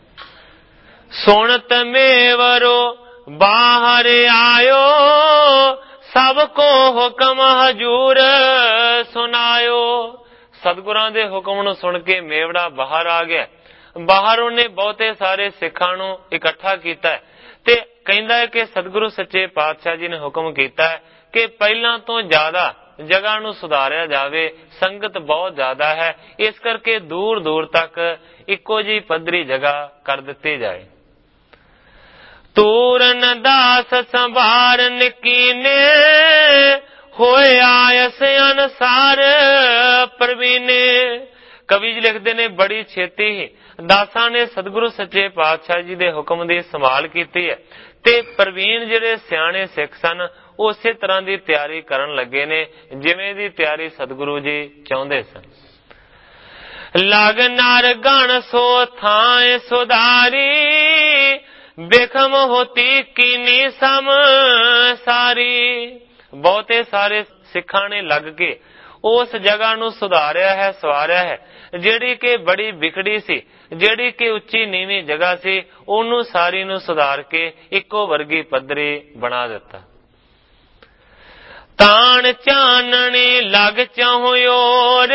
ਸੁਣਤ ਮੇਵਰੋ ਬਾਹਰ ਆਇਓ, ਸਭ ਕੋ ਹੁਕਮ ਹਜੂਰ ਸੁਨਾਇਓ। ਸਤਿਗੁਰਾਂ ਦੇ ਹੁਕਮ ਨੂੰ ਸੁਣ ਕੇ ਮੇਵੜਾ ਬਾਹਰ ਆ ਗਿਆ। ਬਾਹਰ ਉਹਨੇ ਬਹੁਤੇ ਸਾਰੇ ਸਿੱਖਾਂ ਨੂੰ ਇਕੱਠਾ ਕੀਤਾ ਤੇ ਕਹਿੰਦਾ ਹੈ ਕਿ ਸਤਿਗੁਰੂ ਸੱਚੇ ਪਾਤਸ਼ਾਹ ਜੀ ਨੇ ਹੁਕਮ ਕੀਤਾ ਹੈ ਕਿ ਪਹਿਲਾਂ ਤੋਂ ਜ਼ਿਆਦਾ ਜਗ੍ਹਾ ਨੂੰ ਸੁਧਾਰਿਆ ਜਾਵੇ, ਸੰਗਤ ਬਹੁਤ ਜ਼ਿਆਦਾ ਹੈ, ਇਸ ਕਰਕੇ ਦੂਰ ਦੂਰ ਤੱਕ ਇੱਕੋ ਜਿਹੀ ਪੱਧਰੀ ਜਗ੍ਹਾ ਕਰ ਦਿੱਤੀ ਜਾਏ। ਤੂਰਨ ਦਾਸ ਸੰਭਾਰਨ ਕੀਨੇ ਹੋਇਆ ਇਸ ਅਨਸਾਰ ਪ੍ਰਵੀਨੇ। ਕਵੀ ਜੀ ਲਿਖਦੇ ਨੇ ਬੜੀ ਛੇਤੀ ਹੀ ਦਾਸਾਂ ਨੇ ਸਤਿਗੁਰੂ ਸੱਚੇ ਪਾਤਸ਼ਾਹ ਜੀ ਦੇ ਹੁਕਮ ਦੀ ਸੰਭਾਲ ਕੀਤੀ ਹੈ ਤੇ ਪ੍ਰਵੀਨ ਜਿਹੜੇ ਸਿਆਣੇ ਸਿੱਖ ਸਨ ਉਸੇ ਤਰ੍ਹਾਂ ਦੀ ਤਿਆਰੀ ਕਰਨ ਲੱਗੇ ਨੇ ਜਿਵੇਂ ਦੀ ਤਿਆਰੀ ਸਤਿਗੁਰੂ ਜੀ ਚਾਹੁੰਦੇ ਸਨ। ਲਗ ਨਰ ਗਣ ਸੋ ਥਾਂ ਸੁਧਾਰੀ ਬੇਖਮ ਹੋਤੀ ਕੀਨੀ ਸਮ ਸਾਰੀ। ਬਹੁਤੇ ਸਾਰੇ ਸਿੱਖਾਂ ਨੇ ਲੱਗ ਕੇ ਉਸ ਜਗ੍ਹਾ ਨੂੰ ਸੁਧਾਰਿਆ ਹੈ, ਸਵਾਰਿਆ ਹੈ ਜਿਹੜੀ ਕਿ ਬੜੀ ਵਿਖੜੀ ਸੀ, ਜਿਹੜੀ ਕਿ ਉੱਚੀ ਨੀਵੀਂ ਜਗ੍ਹਾ ਸੀ, ਉਹਨੂੰ ਸਾਰੀ ਨੂੰ ਸੁਧਾਰ ਕੇ ਇੱਕੋ ਵਰਗੀ ਪੱਧਰੀ ਬਣਾ ਦਿੱਤਾ। ਤਾਣ ਚਾਨਣੀ ਲਗ ਚਾਹੁਓਰ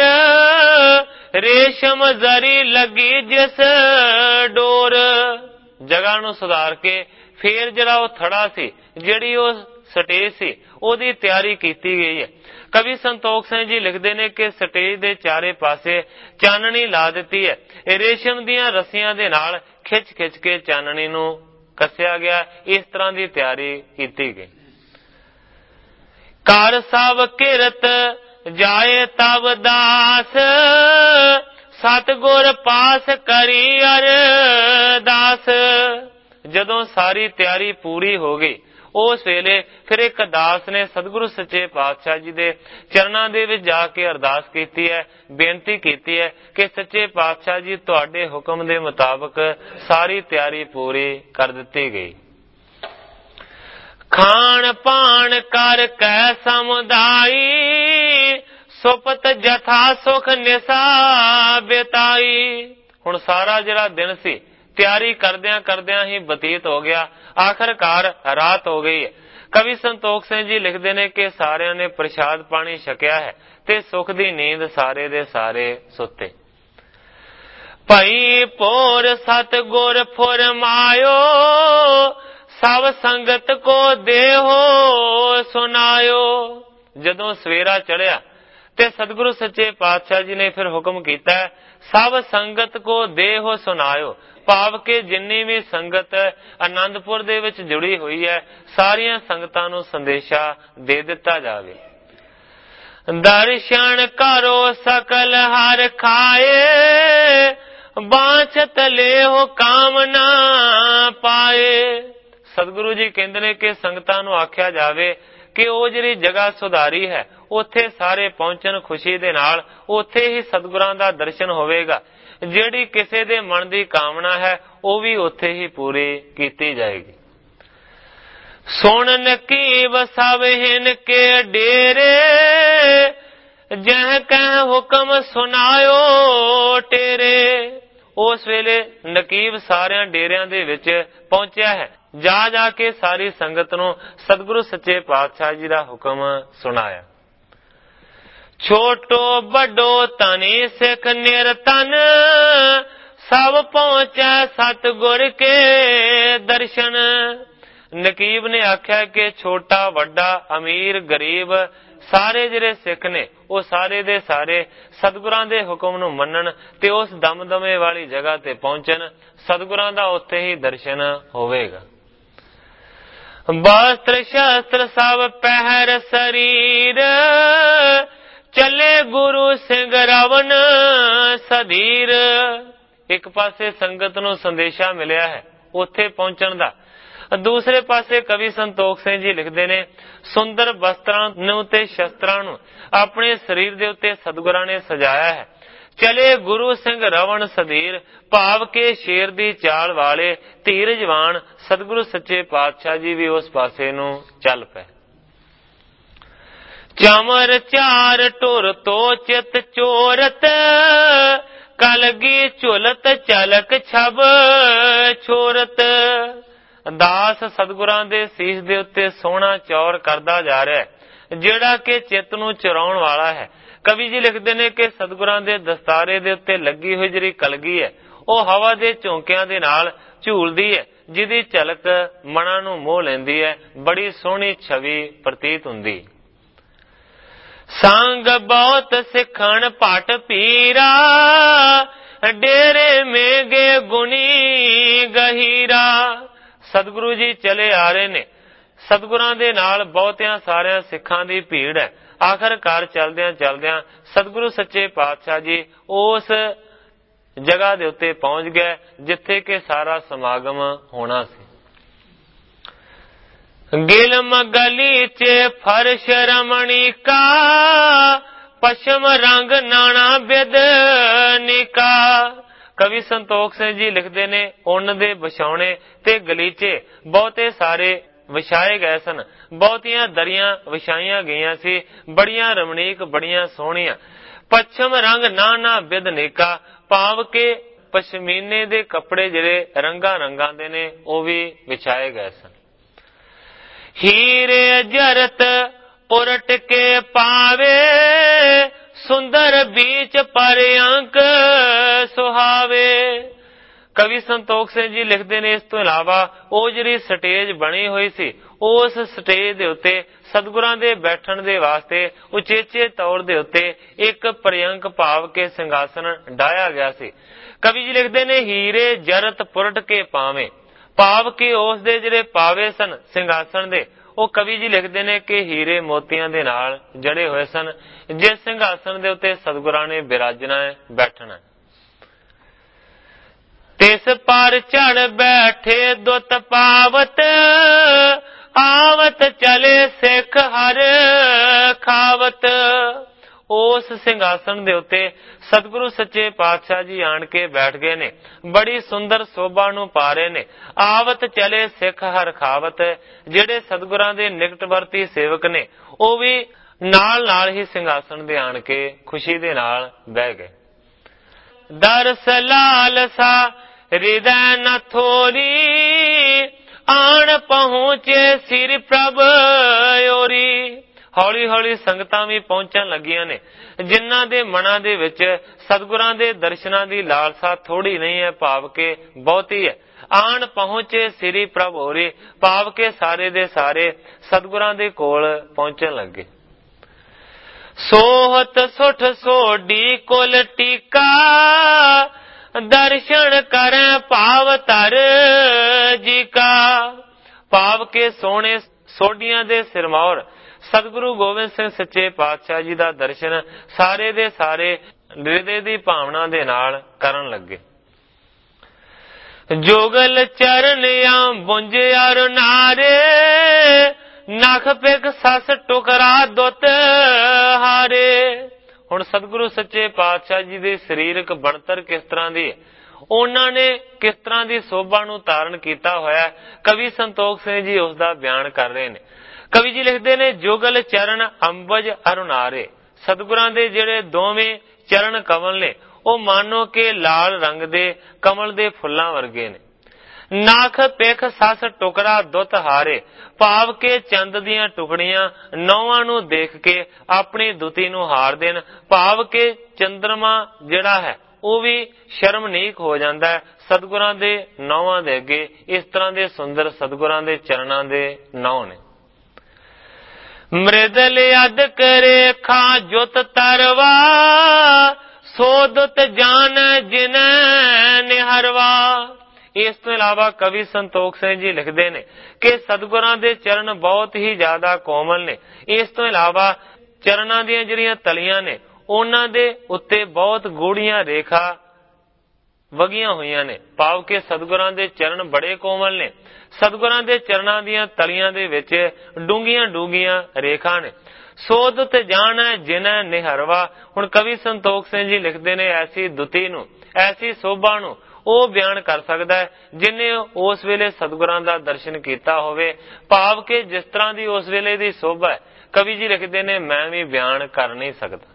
ਰੇਸ਼ਮ ਜ਼ਰੀ ਲੱਗੀ ਜਿਸ ਡੋਰ। ਜਗ੍ਹਾ ਨੂੰ ਸੁਧਾਰ ਕੇ ਫੇਰ ਜਿਹੜਾ ਉਹ ਥੜਾ ਸੀ, ਜਿਹੜੀ ਉਹ ਸਟੇਜ ਸੀ, ਉਹਦੀ ਤਿਆਰੀ ਕੀਤੀ ਗਈ ਹੈ। ਕਵੀ ਸੰਤੋਖ ਸਿੰਘ ਜੀ ਲਿਖਦੇ ਨੇ ਕਿ ਸਟੇਜ ਦੇ ਚਾਰੇ ਪਾਸੇ ਚਾਨਣੀ ਲਾ ਦਿੱਤੀ ਹੈ। ਇਹ ਰੇਸ਼ਮ ਦੀਆਂ ਰੱਸੀਆਂ ਦੇ ਨਾਲ ਖਿੱਚ ਖਿੱਚ ਕੇ ਚਾਨਣੀ ਨੂੰ ਕੱਸਿਆ ਗਿਆ। ਇਸ ਤਰ੍ਹਾਂ ਦੀ ਤਿਆਰੀ ਕੀਤੀ ਗਈ। ਕਰ ਸਭ ਕਿਰਤ ਜਾਏ ਤਬ ਦਾਸ ਸਤਿਗੁਰ ਪਾਸ ਕਰੀ ਅਰਦਾਸ। ਜਦੋਂ ਸਾਰੀ ਤਿਆਰੀ ਪੂਰੀ ਹੋ ਗਈ ਉਸ ਵੇਲੇ ਫਿਰ ਇੱਕ ਦਾਸ ਨੇ ਸਤਿਗੁਰੂ ਸੱਚੇ ਪਾਤਸ਼ਾਹ ਜੀ ਦੇ ਚਰਨਾਂ ਦੇ ਵਿੱਚ ਜਾ ਕੇ ਅਰਦਾਸ ਕੀਤੀ ਹੈ, ਬੇਨਤੀ ਕੀਤੀ ਹੈ ਕਿ ਸੱਚੇ ਪਾਤਸ਼ਾਹ ਜੀ ਤੁਹਾਡੇ ਹੁਕਮ ਦੇ ਮੁਤਾਬਕ ਸਾਰੀ ਤਿਆਰੀ ਪੂਰੀ ਕਰ ਦਿੱਤੀ ਗਈ। ਖਾਣ ਪਾਣ ਕਰ ਕੈ ਸਮੁਦਾਈ ਸੁਪਤ ਜਥਾ ਸੁਖ ਨਿਸਾ ਬਿਤਾਈ। ਹੁਣ ਸਾਰਾ ਜਿਹੜਾ ਦਿਨ ਸੀ ਤਿਆਰੀ ਕਰਦਿਆਂ ਕਰਦਿਆਂ ਹੀ ਬਤੀਤ ਹੋ ਗਿਆ। ਆਖਰਕਾਰ ਰਾਤ ਹੋ ਗਈ ਹੈ। ਕਵੀ ਸੰਤੋਖ ਸਿੰਘ ਜੀ ਲਿਖਦੇ ਨੇ ਕਿ ਸਾਰਿਆਂ ਨੇ ਪ੍ਰਸ਼ਾਦ ਪਾਣੀ ਛਕਿਆ ਹੈ ਤੇ ਸੁਖ ਦੀ ਨੀਂਦ ਸਾਰੇ ਦੇ ਸਾਰੇ ਸੁੱਤੇ। ਭਈ ਪੋਰ ਸਤਿਗੁਰ ਫੁਰਮਾਇਓ ਸਭ ਸੰਗਤ ਕੋ ਦੇਹੋ ਸੁਨਾਇਓ। ਜਦੋਂ ਸਵੇਰਾ ਚੜਿਆ ਤੇ ਸਤਿਗੁਰੂ ਸੱਚੇ ਪਾਤਸ਼ਾਹ ਜੀ ਨੇ ਫਿਰ ਹੁਕਮ ਕੀਤਾ ਸਭ ਸੰਗਤ ਕੋ ਦੇਹੋ ਸੁਨਾਇਓ, ਭਾਵ ਕਿ ਜਿੰਨੀ ਵੀ ਸੰਗਤ ਆਨੰਦਪੁਰ ਦੇ ਵਿੱਚ ਜੁੜੀ ਹੋਈ ਹੈ ਸਾਰੀਆਂ ਸੰਗਤਾਂ ਨੂੰ ਸੰਦੇਸ਼ਾ ਦੇ ਦਿੱਤਾ ਜਾਵੇ। ਦਰਸ਼ਨ ਕਰੋ ਸਕਲ ਹਰ ਖਾਏ ਬਾਂਛਤ ਲੇਹੁ ਕਾਮਨਾ ਪਾਏ। ਸਤਿਗੁਰੂ ਜੀ ਕਹਿੰਦੇ ਨੇ ਕਿ ਸੰਗਤਾਂ ਨੂੰ ਆਖਿਆ ਜਾਵੇ ਕਿ ਉਹ ਜਿਹੜੀ ਜਗ੍ਹਾ ਸੁਧਾਰੀ ਹੈ ਉੱਥੇ ਸਾਰੇ ਪਹੁੰਚਣ ਖੁਸ਼ੀ ਦੇ ਨਾਲ। ਉੱਥੇ ਹੀ ਸਤਿਗੁਰਾਂ ਦਾ ਦਰਸ਼ਨ ਹੋਵੇਗਾ। ਜਿਹੜੀ ਕਿਸੇ ਦੇ ਮਨ ਦੀ ਕਾਮਨਾ ਹੈ ਉਹ ਵੀ ਉੱਥੇ ਹੀ ਪੂਰੀ ਕੀਤੀ ਜਾਏਗੀ। ਸੁਣ ਨਕੀਬ ਸਭ ਹਿਨ ਕੇ ਡੇਰੇ ਜਹ ਕਹਿ ਹੁਕਮ ਸੁਨਾਇਓ ਟੇਰੇ। ਉਸ ਵੇਲੇ ਨਕੀਬ ਸਾਰਿਆਂ ਡੇਰਿਆਂ ਦੇ ਵਿੱਚ ਪਹੁੰਚਿਆ ਹੈ। ਜਾ ਜਾ ਕੇ ਸਾਰੀ ਸੰਗਤ ਨੂੰ ਸਤਿਗੁਰੂ ਸੱਚੇ ਪਾਤਸ਼ਾਹ ਜੀ ਦਾ ਹੁਕਮ ਸੁਣਾਇਆ। ਛੋਟੋ ਵੱਡੋ ਧਨੀ ਸਿੱਖ ਨਿਰਤਨ ਸਭ ਪਹੁੰਚੈ ਸਤਿਗੁਰ ਕੇ ਦਰਸ਼ਨ। ਨਕੀਬ ਨੇ ਆਖਿਆ ਕਿ ਛੋਟਾ ਵੱਡਾ ਅਮੀਰ ਗਰੀਬ ਸਾਰੇ ਜਿਹੜੇ ਸਿੱਖ ਨੇ ਉਹ ਸਾਰੇ ਦੇ ਸਾਰੇ ਸਤਿਗੁਰਾਂ ਦੇ ਹੁਕਮ ਨੂੰ ਮੰਨਣ ਤੇ ਉਸ ਦਮਦਮੇ ਵਾਲੀ ਜਗ੍ਹਾ ਤੇ ਪਹੁੰਚਣ। ਸਤਿਗੁਰਾਂ ਦਾ ਉੱਥੇ ਹੀ ਦਰਸ਼ਨ ਹੋਵੇਗਾ। ਵਸਤਰ ਸ਼ਸਤਰ ਸਭ ਪਹਿਰ ਸਰੀਰ ਚੱਲੇ ਗੁਰੂ ਸਿੰਘ ਰਵਨ ਸਧੀਰ। ਇੱਕ ਪਾਸੇ ਸੰਗਤ ਨੂੰ ਸੰਦੇਸ਼ਾ ਮਿਲਿਆ ਹੈ ਉੱਥੇ ਪਹੁੰਚਣ ਦਾ, ਦੂਸਰੇ ਪਾਸੇ ਕਵੀ ਸੰਤੋਖ ਸਿੰਘ ਜੀ ਲਿਖਦੇ ਨੇ ਸੁੰਦਰ ਵਸਤਰਾਂ ਨੂੰ ਤੇ ਸ਼ਸਤਰਾਂ ਨੂੰ ਆਪਣੇ ਸਰੀਰ ਦੇ ਉੱਤੇ ਸਤਿਗੁਰਾਂ ਨੇ ਸਜਾਇਆ ਹੈ। ਚਲੇ ਗੁਰੂ ਸਿੰਘ ਰਵਣ ਸਧੀਰ, ਭਾਵ ਕੇ ਸ਼ੇਰ ਦੀ ਚਾਲ ਵਾਲੇ ਧੀਰਜਵਾਨ ਸਤਿਗੁਰੂ ਸੱਚੇ ਪਾਤਸ਼ਾਹ ਜੀ ਵੀ ਉਸ ਪਾਸੇ ਨੂੰ ਚੱਲ ਪਏ। ਚਮਰ ਚਾਰ ਟੁਰ ਤੋ ਚਿਤ ਚੋਰਤ ਕਲਗੀ ਝੁਲਤ ਚਲਕ ਛਬ ਛੋਰਤ। ਦਾਸ ਸਤਿਗੁਰਾਂ ਦੇ ਸੀਸ ਦੇ ਉੱਤੇ ਸੋਹਣਾ ਚੌਰ ਕਰਦਾ ਜਾ ਰਿਹਾ ਹੈ ਜਿਹੜਾ ਕਿ ਚਿੱਤ ਨੂੰ ਚੁਰਾਉਣ ਵਾਲਾ ਹੈ। ਕਵੀ ਜੀ ਲਿਖਦੇ ਨੇ ਕਿ ਸਤਿਗੁਰਾਂ ਦੇ ਦਸਤਾਰੇ ਦੇ ਉੱਤੇ ਲੱਗੀ ਹੋਈ ਜਿਹੜੀ ਕਲਗੀ ਹੈ ਉਹ ਹਵਾ ਦੇ ਝੋਂਕਿਆਂ ਦੇ ਨਾਲ ਝੂਲਦੀ ਹੈ, ਜਿਹਦੀ ਝਲਕ ਮਨਾਂ ਨੂੰ ਮੋਹ ਲੈਂਦੀ ਹੈ। ਬੜੀ ਸੋਹਣੀ ਛਵੀ ਪ੍ਰਤੀਤ ਹੁੰਦੀ। ਸੰਗ ਬਹੁਤ ਸਿੱਖਣ ਭਟ ਪੀਰਾ ਡੇਰੇ ਮੇਗੇ ਗੁਣੀ ਗਹੀਰਾ। ਸਤਿਗੁਰੂ ਜੀ ਚਲੇ ਆ ਰਹੇ ਨੇ। ਸਤਿਗੁਰਾਂ ਦੇ ਨਾਲ ਬਹੁਤਿਆਂ ਸਾਰਿਆਂ ਸਿੱਖਾਂ ਦੀ ਭੀੜ ਹੈ। ਆਖਰਕਾਰ ਚਲਦਿਆਂ ਚਲਦਿਆਂ ਸਤਿਗੁਰੂ ਸੱਚੇ ਪਾਤਸ਼ਾਹ ਜੀ ਉਸ ਜਗ੍ਹਾ ਦੇ ਉੱਤੇ ਪਹੁੰਚ ਗਏ ਜਿੱਥੇ ਕਿ ਸਾਰਾ ਸਮਾਗਮ ਹੋਣਾ ਸੀ। ਗਿਲਮ ਗਲੀ ਚ ਫਰਸ਼ ਰਮਣੀ ਕਾ, ਪਸ਼ਮ ਰੰਗ ਨਾਣਾ ਬਿਦ ਨਿਕਾ। ਕਵੀ ਸੰਤੋਖ ਸਿੰਘ ਜੀ ਲਿਖਦੇ ਨੇ, ਉੱਨ ਦੇ ਵਿਛਾਉਣੇ ਤੇ ਗਲੀਚੇ ਬਹੁਤੇ ਸਾਰੇ ਵਿਛਾਏ ਗਏ ਸਨ। ਬਹੁਤੀਆਂ ਦਰੀਆਂ ਵਿਛਾਈਆਂ ਗਈਆਂ ਸੀ, ਬੜੀਆਂ ਰਮਣੀਕ, ਬੜੀਆਂ ਸੋਹਣੀਆਂ। ਪੱਛਮ ਰੰਗ ਨਾਨਾ ਬਿਦ ਨਿਕਾ, ਭਾਵ ਕਿ ਪਸ਼ਮੀਨੇ ਦੇ ਕੱਪੜੇ ਜਿਹੜੇ ਰੰਗਾਂ ਰੰਗਾਂ ਦੇ ਨੇ ਉਹ ਵੀ ਵਿਛਾਏ ਗਏ ਸਨ। ਹੀਰੇ ਜਰਤ ਪੁਰਟ ਕੇ ਪਾਵੇ, ਸੁੰਦਰ ਬੀਚ ਪਰ ਅੰਕ ਸੁਹਾਵੇ। ਕਵੀ ਸੰਤੋਖ ਸਿੰਘ ਜੀ ਲਿਖਦੇ ਨੇ, ਇਸ ਤੋਂ ਇਲਾਵਾ ਉਹ ਜਿਹੜੀ ਸਟੇਜ ਬਣੀ ਹੋਈ ਸੀ, ਉਸ ਸਟੇਜ ਦੇ ਉੱਤੇ ਸਤਿਗੁਰਾਂ ਦੇ ਬੈਠਣ ਦੇ ਵਾਸਤੇ ਉਚੇਚੇ ਤੌਰ ਦੇ ਉੱਤੇ ਇੱਕ ਪਰਿਅੰਕ ਭਾਵ ਕੇ ਸਿੰਘਾਸਨ ਡਾਇਆ ਗਿਆ ਸੀ। ਕਵੀ ਜੀ ਲਿਖਦੇ ਨੇ, ਹੀਰੇ ਜਰਤ ਪੁਰਟ ਕੇ ਪਾਵੇਂ, ਭਾਵ ਕਿ ਉਸ ਦੇ ਜਿਹੜੇ ਪਾਵੇ ਸਨ ਸਿੰਘਾਸਨ ਦੇ, ਉਹ ਕਵੀ ਜੀ ਲਿਖਦੇ ਨੇ ਕਿ ਹੀਰੇ ਮੋਤੀਆਂ ਦੇ ਨਾਲ ਜੜੇ ਹੋਏ ਸਨ, ਜਿਸ ਸਿੰਘਾਸਨ ਦੇ ਉੱਤੇ ਸਤਿਗੁਰਾਂ ਨੇ ਬਿਰਾਜਣਾ ਹੈ, ਬੈਠਣਾ। ਤਿਸ ਪਰ ਚੜ ਬੈਠੇ ਦੁੱਤ ਪਾਵਤ, ਆਵਤ ਚਲੇ ਸਿੱਖ ਹਰ ਖਾਵਤ। ਉਸ ਸਿੰਘਾਸਨ ਦੇ ਉੱਤੇ ਸਤਿਗੁਰੂ ਸੱਚੇ ਪਾਤਸ਼ਾਹ ਜੀ ਆਣ ਕੇ ਬੈਠ ਗਏ ਨੇ, ਬੜੀ ਸੁੰਦਰ ਸੋਭਾ ਨੂੰ ਪਾ ਰਹੇ ਨੇ। ਆਵਤ ਚਲੇ ਸਿੱਖ ਹਰ ਖਾਵਤ, ਜਿਹੜੇ ਸਤਿਗੁਰਾਂ ਦੇ ਨਿਕਟਵਰਤੀ ਸੇਵਕ ਨੇ ਉਹ ਵੀ ਨਾਲ ਨਾਲ ਹੀ ਸਿੰਘਾਸਨ ਦੇ ਆਣ ਕੇ ਖੁਸ਼ੀ ਦੇ ਨਾਲ ਬਹਿ ਗਏ। ਦਰਸ ਲਾਲਸਾ ਹਿਰਦੈ ਨ ਥੋਰੀ, ਆਣ ਪਹੁੰਚੇ ਸਿਰ ਪ੍ਰਭ ਓਰੀ। ਹੌਲੀ ਹੌਲੀ ਸੰਗਤਾਂ ਵੀ ਪਹੁੰਚਣ ਲੱਗੀਆਂ ਨੇ, ਜਿਨ੍ਹਾਂ ਦੇ ਮਨਾਂ ਦੇ ਵਿੱਚ ਸਤਿਗੁਰਾਂ ਦੇ ਦਰਸ਼ਨਾਂ ਦੀ ਲਾਲਸਾ ਥੋੜੀ ਨਹੀਂ ਹੈ, ਭਾਵ ਕਿ ਬਹੁਤੀ ਹੈ। ਆਣ ਪਹੁੰਚੇ ਸਿਰੀ ਪ੍ਰਭ ਓਰੀ, ਭਾਵ ਕਿ ਸਾਰੇ ਦੇ ਸਾਰੇ ਸਤਿਗੁਰਾਂ ਦੇ ਕੋਲ ਪਹੁੰਚਣ ਲੱਗੇ। ਸੋਹਤ ਸੁਠ ਸੋਢੀ ਕੁਲ ਟੀਕਾ, ਦਰਸ਼ਨ ਕਰੈ ਭਾਵ ਧਰ ਜੀ ਕਾ। ਭਾਵ ਕਿ ਸੋਹਣੇ ਸੋਢੀਆਂ ਦੇ ਸਿਰਮੌਰ ਸਤਿਗੁਰੂ ਗੋਬਿੰਦ ਸਿੰਘ ਸੱਚੇ ਪਾਤਸ਼ਾਹ ਜੀ ਦਾ ਦਰਸ਼ਨ ਸਾਰੇ ਦੇ ਸਾਰੇ ਹਿਰਦੇ ਦੀ ਭਾਵਨਾ ਦੇ ਨਾਲ ਕਰਨ ਲੱਗੇ। ਜੋਗਲ ਚਰਨਿਆਂ ਬੁੰਝ ਅਰ ਨਾਰੇ, ਨਖ ਪਿਕ ਸਸ ਟੁਕਰਾ ਦੁੱਤ ਹਾਰੇ। ਹੁਣ ਸਤਿਗੁਰੂ ਸੱਚੇ ਪਾਤਸ਼ਾਹ ਜੀ ਦੀ ਸਰੀਰਕ ਬਣਤਰ ਕਿਸ ਤਰ੍ਹਾਂ ਦੀ ਹੈ, ਉਹਨਾਂ ਨੇ ਕਿਸ ਤਰ੍ਹਾਂ ਦੀ ਸੋਭਾ ਨੂੰ ਧਾਰਨ ਕੀਤਾ ਹੋਇਆ, ਕਵੀ ਸੰਤੋਖ ਸਿੰਘ ਜੀ ਉਸ ਦਾ ਬਿਆਨ ਕਰ ਰਹੇ ਨੇ। ਕਵੀ ਜੀ ਲਿਖਦੇ ਨੇ, ਜੁਗਲ ਚਰਨ ਅੰਬਜ ਅਰੁਨਾਰੇ। ਸਤਿਗੁਰਾਂ ਦੇ ਜਿਹੜੇ ਦੋਵੇਂ ਚਰਨ ਕਮਲ ਨੇ ਉਹ ਮਾਨੋ ਕਿ ਲਾਲ ਰੰਗ ਦੇ ਕਮਲ ਦੇ ਫੁੱਲਾਂ ਵਰਗੇ ਨੇ। ਨਖ ਪਿਖ ਸਸ ਟੁਕੜਾ ਦੁੱਤ ਹਾਰੇ, ਭਾਵ ਕਿ ਚੰਦ ਦੀਆਂ ਟੁਕੜੀਆਂ ਨੌਵਾਂ ਨੂੰ ਦੇਖ ਕੇ ਆਪਣੀ ਦੁਤੀ ਨੂੰ ਹਾਰ ਦੇਣ, ਭਾਵ ਕਿ ਚੰਦਰਮਾ ਜਿਹੜਾ ਹੈ ਉਹ ਵੀ ਸ਼ਰਮਨੀਕ ਹੋ ਜਾਂਦਾ ਹੈ ਸਤਿਗੁਰਾਂ ਦੇ ਨੌਵਾਂ ਦੇ ਅੱਗੇ। ਇਸ ਤਰ੍ਹਾਂ ਦੇ ਸੁੰਦਰ ਸਤਿਗੁਰਾਂ ਦੇ ਚਰਨਾਂ ਦੇ ਨੌ ਨੇ। ਮ੍ਰਿਦਲ ਅਦ ਕਰੇ ਖਾਂ ਜੁਤ ਤਰਵਾ, ਸੋਦਤ ਜਾਨ ਜਿਨ ਨਿਹਰਵਾ। ਇਸ ਤੋਂ ਇਲਾਵਾ ਕਵੀ ਸੰਤੋਖ ਸਿੰਘ ਜੀ ਲਿਖਦੇ ਨੇ ਕਿ ਸਤਿਗੁਰਾਂ ਦੇ ਚਰਨ ਬਹੁਤ ਹੀ ਜ਼ਿਆਦਾ ਕੋਮਲ ਨੇ। ਇਸ ਤੋਂ ਇਲਾਵਾ ਚਰਨਾਂ ਦੀਆਂ ਜਿਹੜੀਆਂ ਤਲੀਆਂ ਨੇ ਉਹਨਾਂ ਦੇ ਉੱਤੇ ਬਹੁਤ ਗੂੜੀਆਂ ਰੇਖਾ ਵਗੀਆਂ ਹੋਈਆਂ ਨੇ, ਭਾਵ ਕਿ ਸਤਿਗੁਰਾਂ ਦੇ ਚਰਨ ਬੜੇ ਕੋਮਲ ਨੇ। ਸਤਿਗੁਰਾਂ ਦੇ ਚਰਨਾਂ ਦੀਆਂ ਤਲੀਆਂ ਦੇ ਵਿੱਚ ਡੂੰਘੀਆਂ ਡੂੰਘੀਆਂ ਰੇਖਾ ਨੇ। ਸੋਦਤ ਜਾਣ ਜਿਨ੍ਹਾਂ ਨਿਹਰਵਾ। ਹੁਣ ਕਵੀ ਸੰਤੋਖ ਸਿੰਘ ਜੀ ਲਿਖਦੇ ਨੇ, ਐਸੀ ਦੁਤੀ ਨੂੰ, ਐਸੀ ਸੋਭਾ ਨੂੰ ਉਹ ਬਿਆਨ ਕਰ ਸਕਦਾ ਹੈ ਜਿਨੇ ਉਸ ਵੇਲੇ ਸਤਿਗੁਰਾਂ ਦਾ ਦਰਸ਼ਨ ਕੀਤਾ ਹੋਵੇ, ਭਾਵ ਕਿ ਜਿਸ ਤਰ੍ਹਾਂ ਦੀ ਉਸ ਵੇਲੇ ਦੀ ਸੋਭਾ ਹੈ, ਕਵੀ ਜੀ ਲਿਖਦੇ ਨੇ ਮੈਂ ਵੀ ਬਿਆਨ ਕਰ ਨਹੀਂ ਸਕਦਾ।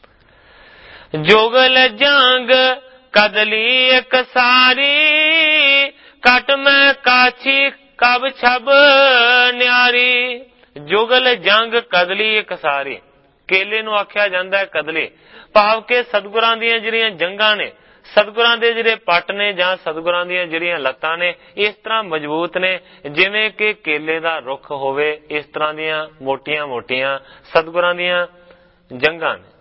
ਜੋਗਲ ਜੰਗ ਕਦਲੀ ਇੱਕ ਸਾਰੀ, ਕਟ ਮੈਂ ਕਾਛੀ ਕਬ ਛਬ ਨਿਆਰੀ। ਜੁਗਲ ਜੰਗ ਕਦਲੀ ਇੱਕ ਸਾਰੀ, ਕੇਲੇ ਨੂੰ ਆਖਿਆ ਜਾਂਦਾ ਹੈ ਕਦਲੀ, ਭਾਵ ਕਿ ਸਤਿਗੁਰਾਂ ਦੀਆਂ ਜਿਹੜੀਆਂ ਜੰਗਾਂ ਨੇ, ਸਤਿਗੁਰਾਂ ਦੇ ਜਿਹੜੇ ਪੱਟ ਨੇ ਜਾਂ ਸਤਿਗੁਰਾਂ ਦੀਆਂ ਜਿਹੜੀਆਂ ਲੱਤਾਂ ਨੇ ਇਸ ਤਰ੍ਹਾਂ ਮਜ਼ਬੂਤ ਨੇ ਜਿਵੇਂ ਕਿ ਕੇਲੇ ਦਾ ਰੁੱਖ ਹੋਵੇ। ਇਸ ਤਰ੍ਹਾਂ ਦੀਆਂ ਮੋਟੀਆਂ ਮੋਟੀਆਂ ਸਤਿਗੁਰਾਂ ਦੀਆਂ ਜੰਗਾਂ ਨੇ।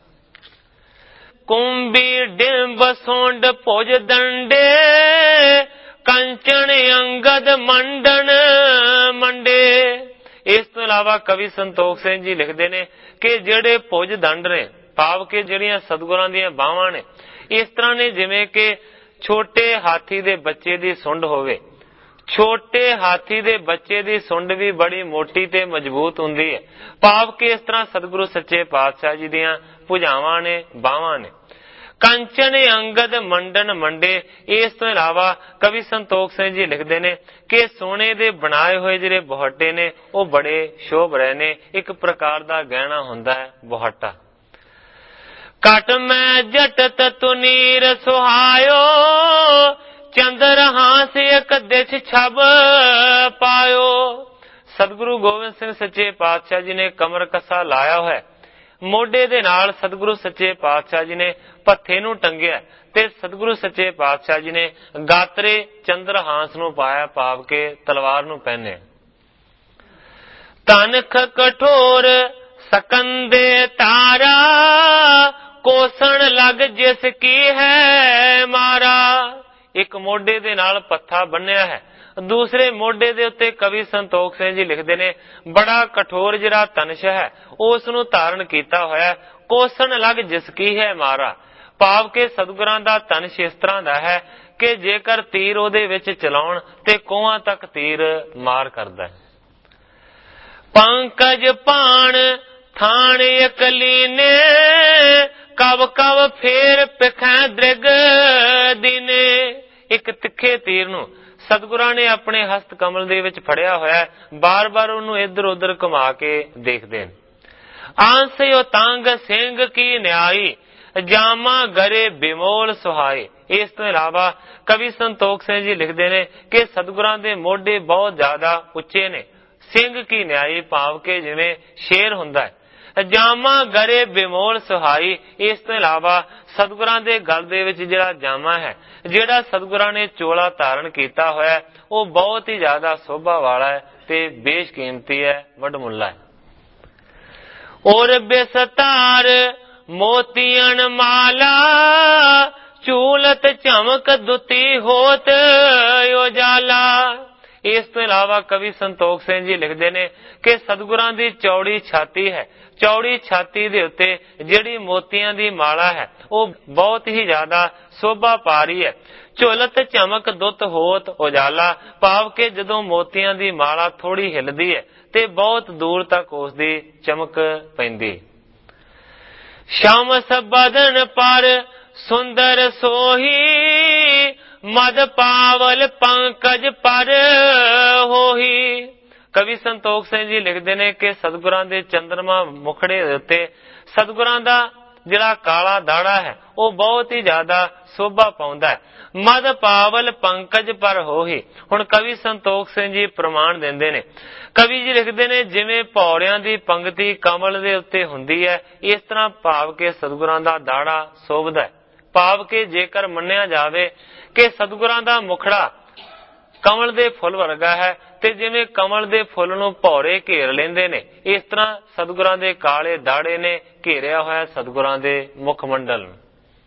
ਕੁੰਭੀ ਡਿੰਬ ਸੋਂਡ ਭੁਜ ਦੰਡੇ, ਕੰਚ ਕੰਚਨ ਅੰਗਦ ਮੰਡਨ ਮੰਡੇ। ਇਸ ਤੋਂ ਇਲਾਵਾ ਕਵੀ ਸੰਤੋਖ ਸਿੰਘ ਜੀ ਲਿਖਦੇ ਨੇ ਕਿ ਜਿਹੜੇ ਭੁਜ ਦੰਡ ਨੇ, ਭਾਵ ਕਿ ਜਿਹੜੀਆਂ ਸਤਿਗੁਰਾਂ ਦੀਆਂ ਬਾਹਾਂ ਨੇ, ਇਸ ਤਰ੍ਹਾਂ ਨੇ ਜਿਵੇਂ ਕਿ ਛੋਟੇ ਹਾਥੀ ਦੇ ਬੱਚੇ ਦੀ ਸੁੰਡ ਹੋਵੇ। ਛੋਟੇ ਹਾਥੀ ਦੇ ਬੱਚੇ ਦੀ ਸੁੰਡ ਵੀ ਬੜੀ ਮੋਟੀ ਤੇ ਮਜ਼ਬੂਤ ਹੁੰਦੀ ਹੈ, ਭਾਵ ਕਿ ਇਸ ਤਰ੍ਹਾਂ ਸਤਿਗੁਰੂ ਸੱਚੇ ਪਾਤਸ਼ਾਹ ਜੀ ਦੀਆਂ ਭੁਜਾਵਾਂ ਨੇ, ਬਾਹਾਂ ਨੇ। ਕੰਚਨ ਅੰਗਦ ਮੰਡਨ ਮੰਡੇ। ਇਸ ਤੋਂ ਇਲਾਵਾ ਕਵੀ ਸੰਤੋਖ ਸਿੰਘ ਜੀ ਲਿਖਦੇ ਨੇ ਕਿ ਸੋਨੇ ਦੇ ਬਣਾਏ ਹੋਏ ਜਿਹੜੇ ਬੋਹਟੇ ਨੇ ਉਹ ਬੜੇ ਸ਼ੋਭ ਰਹੇ ਨੇ। ਇੱਕ ਪ੍ਰਕਾਰ ਦਾ ਗਹਿਣਾ ਹੁੰਦਾ ਹੈ ਬੋਹਟਾ। ਘਟ ਮੈਂ ਜਟਤ ਤੁਨੀਰ ਸੁਹਾਇਓ, ਚੰਦਰ ਹਾਂਸ ਇਕ ਦਿਸ਼ ਛਬ ਪਾਇਓ। ਸਤਿਗੁਰੂ ਗੋਬਿੰਦ ਸਿੰਘ ਸੱਚੇ ਪਾਤਸ਼ਾਹ ਜੀ ਨੇ ਕਮਰ ਕੱਸਾ ਲਾਇਆ ਹੋਇਆ, ਮੋਢੇ ਦੇ ਨਾਲ ਸਤਿਗੁਰੂ ਸੱਚੇ ਪਾਤਸ਼ਾਹ ਜੀ ਨੇ ਪੱਥੇ ਨੂੰ ਟੰਗਿਆ ਤੇ ਸਤਿਗੁਰੂ ਸੱਚੇ ਪਾਤਸ਼ਾਹ ਜੀ ਨੇ ਗਾਤਰੇ ਚੰਦਰ ਹਾਂਸ ਨੂੰ ਪਾਇਆ, ਭਾਵ ਕੇ ਤਲਵਾਰ ਨੂੰ ਪਹਿਨਿਆ। ਤਨਖ ਕਠੋਰ ਸਕੰਦੇ ਤਾਰਾ, ਕੋਸਣ ਲੱਗ ਜਿਸ ਕੀ ਹੈ ਮਾਰਾ। ਇੱਕ ਮੋਢੇ ਦੇ ਨਾਲ ਪੱਥਾ ਬੰਨਿਆ ਹੈ, ਦੂਸਰੇ ਮੋਢੇ ਦੇ ਉੱਤੇ ਕਵੀ ਸੰਤੋਖ ਸਿੰਘ ਜੀ ਲਿਖਦੇ ਨੇ ਬੜਾ ਕਠੋਰ ਜਿਹੜਾ ਤਨਸ਼ ਹੈ ਉਸ ਨੂੰ ਧਾਰਨ ਕੀਤਾ ਹੋਇਆ। ਕੋਸਣ ਲੱਗ ਜਿਸ ਕੀ ਹੈ ਮਾਰਾ, ਭਾਵ ਕਿ ਸਤਿਗੁਰਾਂ ਦਾ ਤਨਸ਼ ਇਸ ਤਰ੍ਹਾਂ ਦਾ ਹੈ ਕਿ ਜੇਕਰ ਤੀਰ ਉਹਦੇ ਵਿੱਚ ਚਲਾਉਣ ਤੇ ਕੋਹਾਂ ਤੱਕ ਤੀਰ ਮਾਰ ਕਰਦਾ ਹੈ। ਪੰਕਜ ਪਾਣ ਥਾਣ ਇਕਲੀਨੇ, ਕਵ ਕਵ ਫੇਰ ਪਿਖੈ ਦ੍ਰਿਗ ਦੀਨੇ। ਇੱਕ ਤਿੱਖੇ ਤੀਰ ਨੂੰ ਸਤਿਗੁਰਾਂ ਨੇ ਆਪਣੇ ਹਸਤ ਕਮਲ ਦੇ ਵਿੱਚ ਫੜਿਆ ਹੋਇਆ, ਬਾਰ-ਬਾਰ ਉਹਨੂੰ ਇੱਧਰ ਉੱਧਰ ਘੁਮਾ ਕੇ ਦੇਖਦੇ ਨੇ। ਆਂਸਿਓ ਤੰਗ ਸਿੰਘ ਕੀ ਨਿਆਈ, ਜਾਮਾ ਗਰੇ ਬਿਮੋਲ ਸੁਹਾਏ। ਇਸ ਤੋਂ ਇਲਾਵਾ ਕਵੀ ਸੰਤੋਖ ਸਿੰਘ ਜੀ ਲਿਖਦੇ ਨੇ ਕਿ ਸਤਿਗੁਰਾਂ ਦੇ ਮੋਢੇ ਬਹੁਤ ਜ਼ਿਆਦਾ ਉੱਚੇ ਨੇ। ਸਿੰਘ ਕੀ ਨਿਆਈ, ਭਾਵ ਕਿ ਜਿਵੇਂ ਸ਼ੇਰ ਹੁੰਦਾ ਹੈ। ਜਾਮਾ ਗਰੇ ਬਿਮੋਲ ਸੁਹਾਈ। ਇਸ ਤੋਂ ਇਲਾਵਾ ਸਤਿਗੁਰਾਂ ਦੇ ਗਲ ਦੇ ਵਿੱਚ ਜਿਹੜਾ ਜਾਮਾ ਹੈ, ਜਿਹੜਾ ਸਤਿਗੁਰਾਂ ਨੇ ਚੋਲਾ ਧਾਰਨ ਕੀਤਾ ਹੋਇਆ, ਉਹ ਬਹੁਤ ਹੀ ਜ਼ਿਆਦਾ ਸੋਭਾ ਵਾਲਾ ਹੈ ਤੇ ਬੇਸ਼ਕੀਮਤੀ ਹੈ, ਵਡਮੁੱਲਾ ਹੈ। ਔਰ ਬਿਸਤਾਰ ਮੋਤੀਆਂ ਮਾਲਾ, ਝੂਲਤ ਝਮਕ ਦੁਤੀ ਹੋਤ ਉਜਾਲਾ। ਇਸ ਤੋਂ ਇਲਾਵਾ ਕਵੀ ਸੰਤੋਖ ਸਿੰਘ ਜੀ ਲਿਖਦੇ ਨੇ ਕਿ ਸਤਿਗੁਰਾਂ ਦੀ ਚੌੜੀ ਛਾਤੀ ਹੈ, ਚੌੜੀ ਛਾਤੀ ਦੇ ਉੱਤੇ ਜਿਹੜੀ ਮੋਤੀਆਂ ਦੀ ਮਾਲਾ ਹੈ ਉਹ ਬਹੁਤ ਹੀ ਜ਼ਿਆਦਾ ਸੋਭਾ ਪਾ ਰਹੀ ਹੈ। ਝੁਲਤ ਝਮਕ ਦੁੱਤ ਹੋਤ ਉਜਾਲਾ, ਭਾਵ ਕਿ ਜਦੋਂ ਮੋਤੀਆਂ ਦੀ ਮਾਲਾ ਥੋੜੀ ਹਿੱਲਦੀ ਹੈ ਤੇ ਬਹੁਤ ਦੂਰ ਤੱਕ ਉਸ ਦੀ ਚਮਕ ਪੈਂਦੀ। ਸ਼ਮਸ ਬਦਨ ਪਰ ਸੁੰਦਰ ਸੋਹੀ, ਮਦ ਪਾਵਲ ਪੰਕਜ ਪਰ ਹੋਹੀ। ਕਵੀ ਸੰਤੋਖ ਸਿੰਘ ਜੀ ਲਿਖਦੇ ਨੇ ਕਿ ਸਤਿਗੁਰਾਂ ਦੇ ਚੰਦਰਮਾ ਮੁਖੜੇ ਦੇ ਉੱਤੇ ਸਤਿਗੁਰਾਂ ਦਾ ਜਿਹੜਾ ਕਾਲਾ ਦਾੜਾ ਹੈ ਉਹ ਬਹੁਤ ਹੀ ਜ਼ਿਆਦਾ ਸੋਭਾ ਪਾਉਂਦਾ ਹੈ। ਮਦ ਪਾਵਲ ਪੰਕਜ ਪਰ ਹੋਹੀ। ਹੁਣ ਕਵੀ ਸੰਤੋਖ ਸਿੰਘ ਜੀ ਪ੍ਰਮਾਣ ਦਿੰਦੇ ਨੇ, ਕਵੀ ਜੀ ਲਿਖਦੇ ਨੇ ਜਿਵੇਂ ਭੌਰਿਆਂ ਦੀ ਪੰਕਤੀ ਕਮਲ ਦੇ ਉੱਤੇ ਹੁੰਦੀ ਹੈ, ਇਸ ਤਰ੍ਹਾਂ ਭਾਵ ਕਿ ਸਤਿਗੁਰਾਂ ਦਾ ਦਾੜਾ ਸੋਭਦਾ ਹੈ। ਭਾਵ ਕਿ ਜੇਕਰ ਮੰਨਿਆ ਜਾਵੇ ਕਿ ਸਤਿਗੁਰਾਂ ਦਾ ਮੁਖੜਾ ਕਮਲ ਦੇ ਫੁੱਲ ਵਰਗਾ ਹੈ ਤੇ ਜਿਵੇਂ ਕਮਲ ਦੇ ਫੁੱਲ ਨੂੰ ਭੌਰੇ ਘੇਰ ਲੈਂਦੇ ਨੇ, ਇਸ ਤਰ੍ਹਾਂ ਸਤਿਗੁਰਾਂ ਦੇ ਕਾਲੇ ਦਾੜੇ ਨੇ ਘੇਰਿਆ ਹੋਇਆ ਸਤਿਗੁਰਾਂ ਦੇ ਮੁਖ ਮੰਡਲ ਨੂੰ।